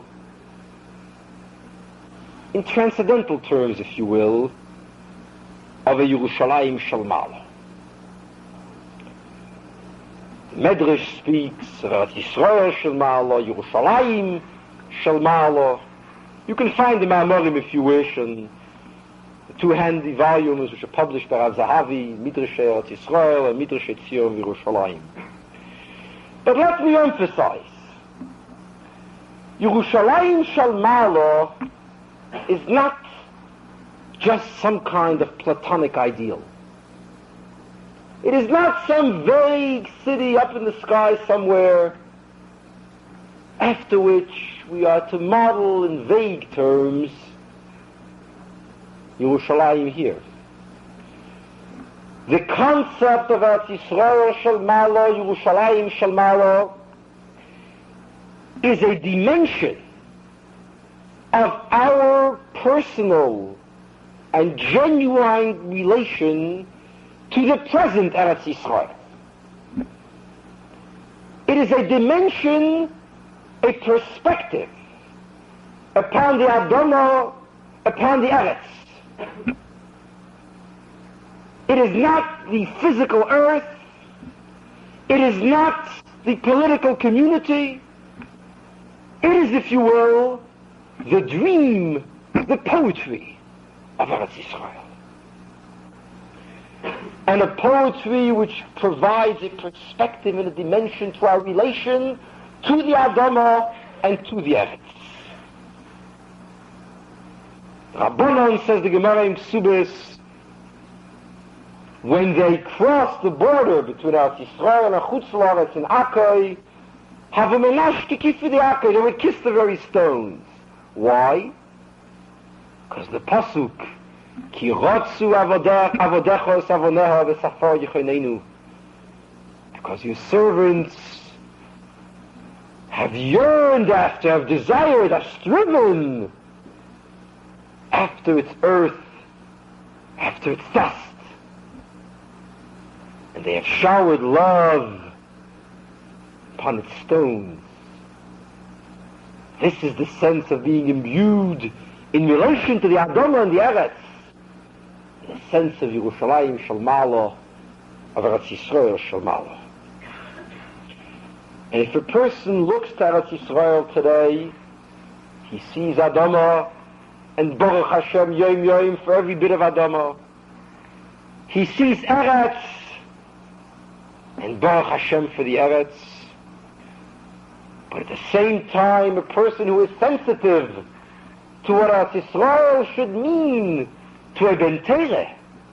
in transcendental terms, if you will, of a Yerushalayim Shel Ma'ala. The Medrash speaks of Eretz Yisrael Shel Ma'ala, Yerushalayim Shel Ma'ala. You can find the Ma'amorim if you wish, and the two handy volumes which are published by Rav Zahavi, Midrash Eretz Yisrael and Midrash Etzion Yerushalayim. But let me emphasize, Yerushalayim Shel Ma'ala is not just some kind of platonic ideal. It is not some vague city up in the sky somewhere after which we are to model in vague terms Yerushalayim here. The concept of Eretz Yisrael Shel Ma'ala, Yerushalayim Shel Ma'ala, is a dimension of our personal and genuine relation to the present Eretz Yisrael. It is a dimension, a perspective upon the Adama, upon the Eretz. It is not the physical earth, it is not the political community, it is, if you will, the dream, the poetry of Eretz Yisrael. And a poetry which provides a perspective and a dimension to our relation to the Adama and to the Eretz. Rabbanon, says the Gemara in Ksubis, when they crossed the border between Eretz Yisrael and Chutz La'aretz in Akkai, have a menashke kiss for the Akkai, they would kiss the very stones. Why? Because the pasuk, Ki rotzu avodechos avoneha v'safar yichoneinu, because your servants have yearned after, have desired, have striven after its earth, after its dust, and they have showered love upon its stones. This is the sense of being imbued in relation to the Adama and the Eretz, the sense of Yerushalayim Shel Ma'ala, of Eretz Yisrael Shel Ma'ala. And if a person looks to Eretz Yisrael today, he sees Adama, and Baruch Hashem Yom Yom for every bit of Adama. He sees Eretz, and Baruch Hashem for the Eretz. But at the same time, a person who is sensitive to what Eretz Yisrael should mean to a Ben Tereh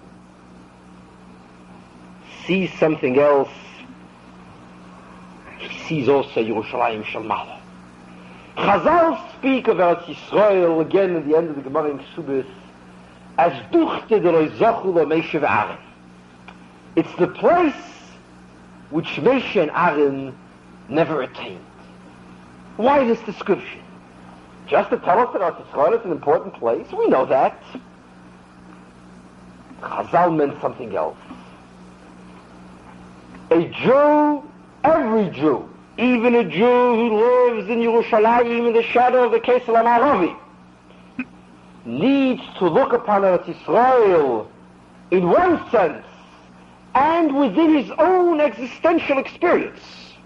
sees something else. He sees also Yerushalayim Shel Ma'ala. Chazal speak of Eretz Yisrael again at the end of the Gemara in Ksubis as Duchte de Loizochu lo Moshe ve'Aaron. It's the place which Moshe and Aaron never attained. Why this description? Just to tell us that Eretz Yisrael is an important place? We know that. Chazal meant something else. A Jew, every Jew, even a Jew who lives in Yerushalayim in the shadow of the Kesel HaMaravi, needs to look upon Eretz Yisrael in one sense and within his own existential experience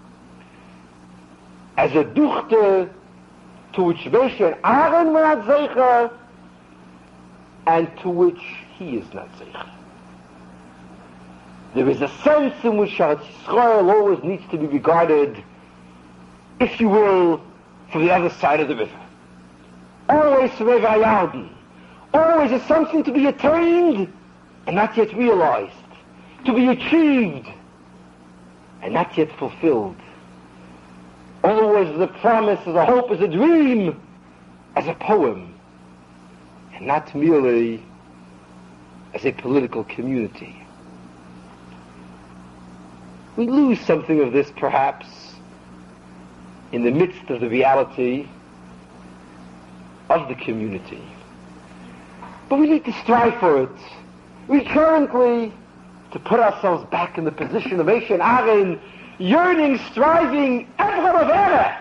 as a duchte to which Moshe and Aaron were not zeicher and to which he is not zeicher. There is a sense in which Eretz Yisrael always needs to be regarded, if you will, from the other side of the river. Always from Ever Yarden. Always as something to be attained and not yet realized. To be achieved and not yet fulfilled. Always as a promise, as a hope, as a dream, as a poem, and not merely as a political community. We lose something of this, perhaps, in the midst of the reality of the community. But we need to strive for it. Recurrently, to put ourselves back in the position of Moshe and Aaron, yearning, striving, ever of era,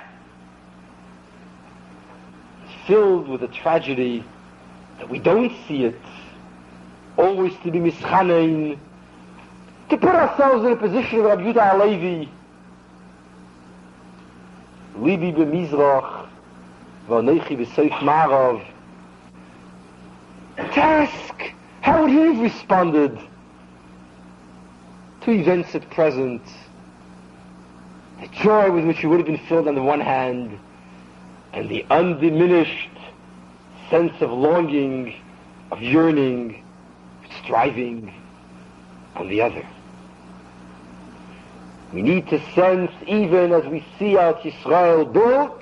filled with a tragedy that we don't see it, always to be mischanein, to put ourselves in a position of Rabbi Yehuda Halevi, Libi b'Mizrach, v'anechi b'Seif Marav. To ask, how would he have responded to events at present? The joy with which he would have been filled on the one hand, and the undiminished sense of longing, of yearning, of striving on the other. We need to sense, even as we see Eretz Yisrael built,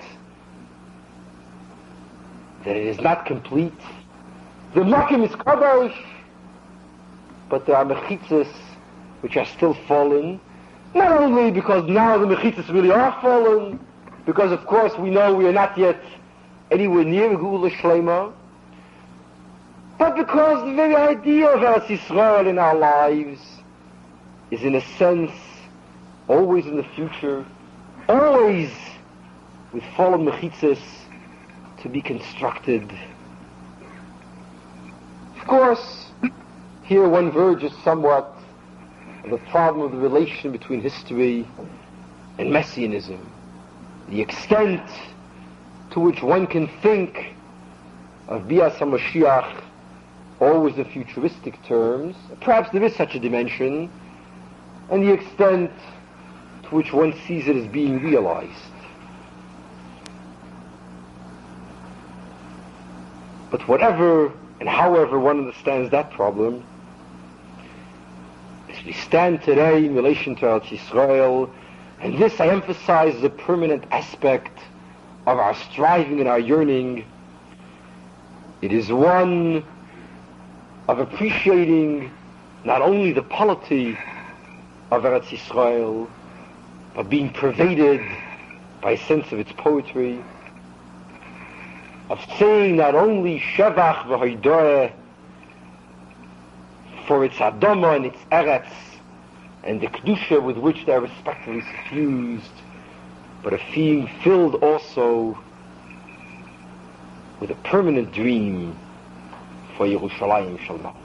that it is not complete. The Makim is kadosh, but there are mechitzas which are still fallen. Not only because now the mechitzas really are fallen, because of course we know we are not yet anywhere near Geula Shlema, but because the very idea of Eretz Yisrael in our lives is in a sense always in the future, always with fallen mechitzas to be constructed. Of course, here one verges somewhat of the problem of the relation between history and messianism, the extent to which one can think of Bias HaMashiach always in futuristic terms. Perhaps there is such a dimension, and the extent to which one sees it as being realized. But whatever and however one understands that problem, as we stand today in relation to Eretz Yisrael, and this I emphasize as a permanent aspect of our striving and our yearning, it is one of appreciating not only the polity of Eretz Yisrael, but being pervaded by a sense of its poetry, of saying not only Shevach v'Hoidoeh for its Adama and its Eretz, and the Kedusha with which they are respectively suffused, but of being filled also with a permanent dream for Yerushalayim Shalom.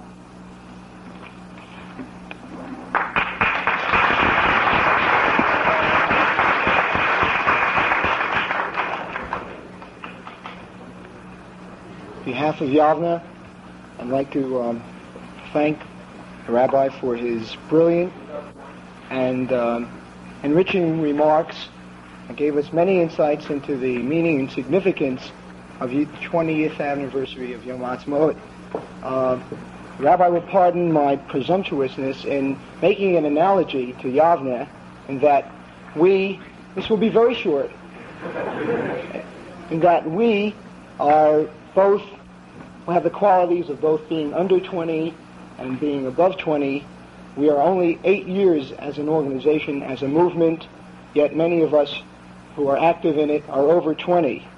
On behalf of Yavna, I'd like to um, thank the Rabbi for his brilliant and um, enriching remarks. He gave us many insights into the meaning and significance of the twentieth anniversary of Yom Ha'atzmaut. Uh, the Rabbi will pardon my presumptuousness in making an analogy to Yavna, in that we, this will be very short, in that we are both, we have the qualities of both being under twenty and being above twenty. We are only eight years as an organization, as a movement, yet many of us who are active in it are over twenty.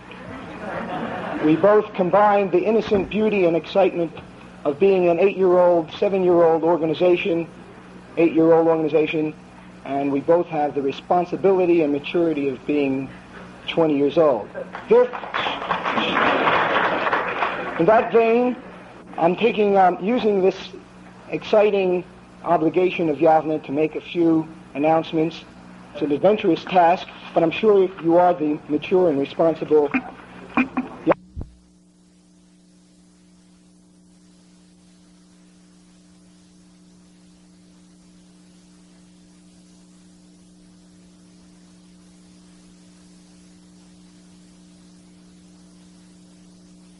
We both combine the innocent beauty and excitement of being an eight-year-old, seven-year-old organization, eight-year-old organization, and we both have the responsibility and maturity of being twenty years old. There, in that vein, I'm taking, um, using this exciting obligation of Yavne to make a few announcements. It's an adventurous task, but I'm sure you are the mature and responsible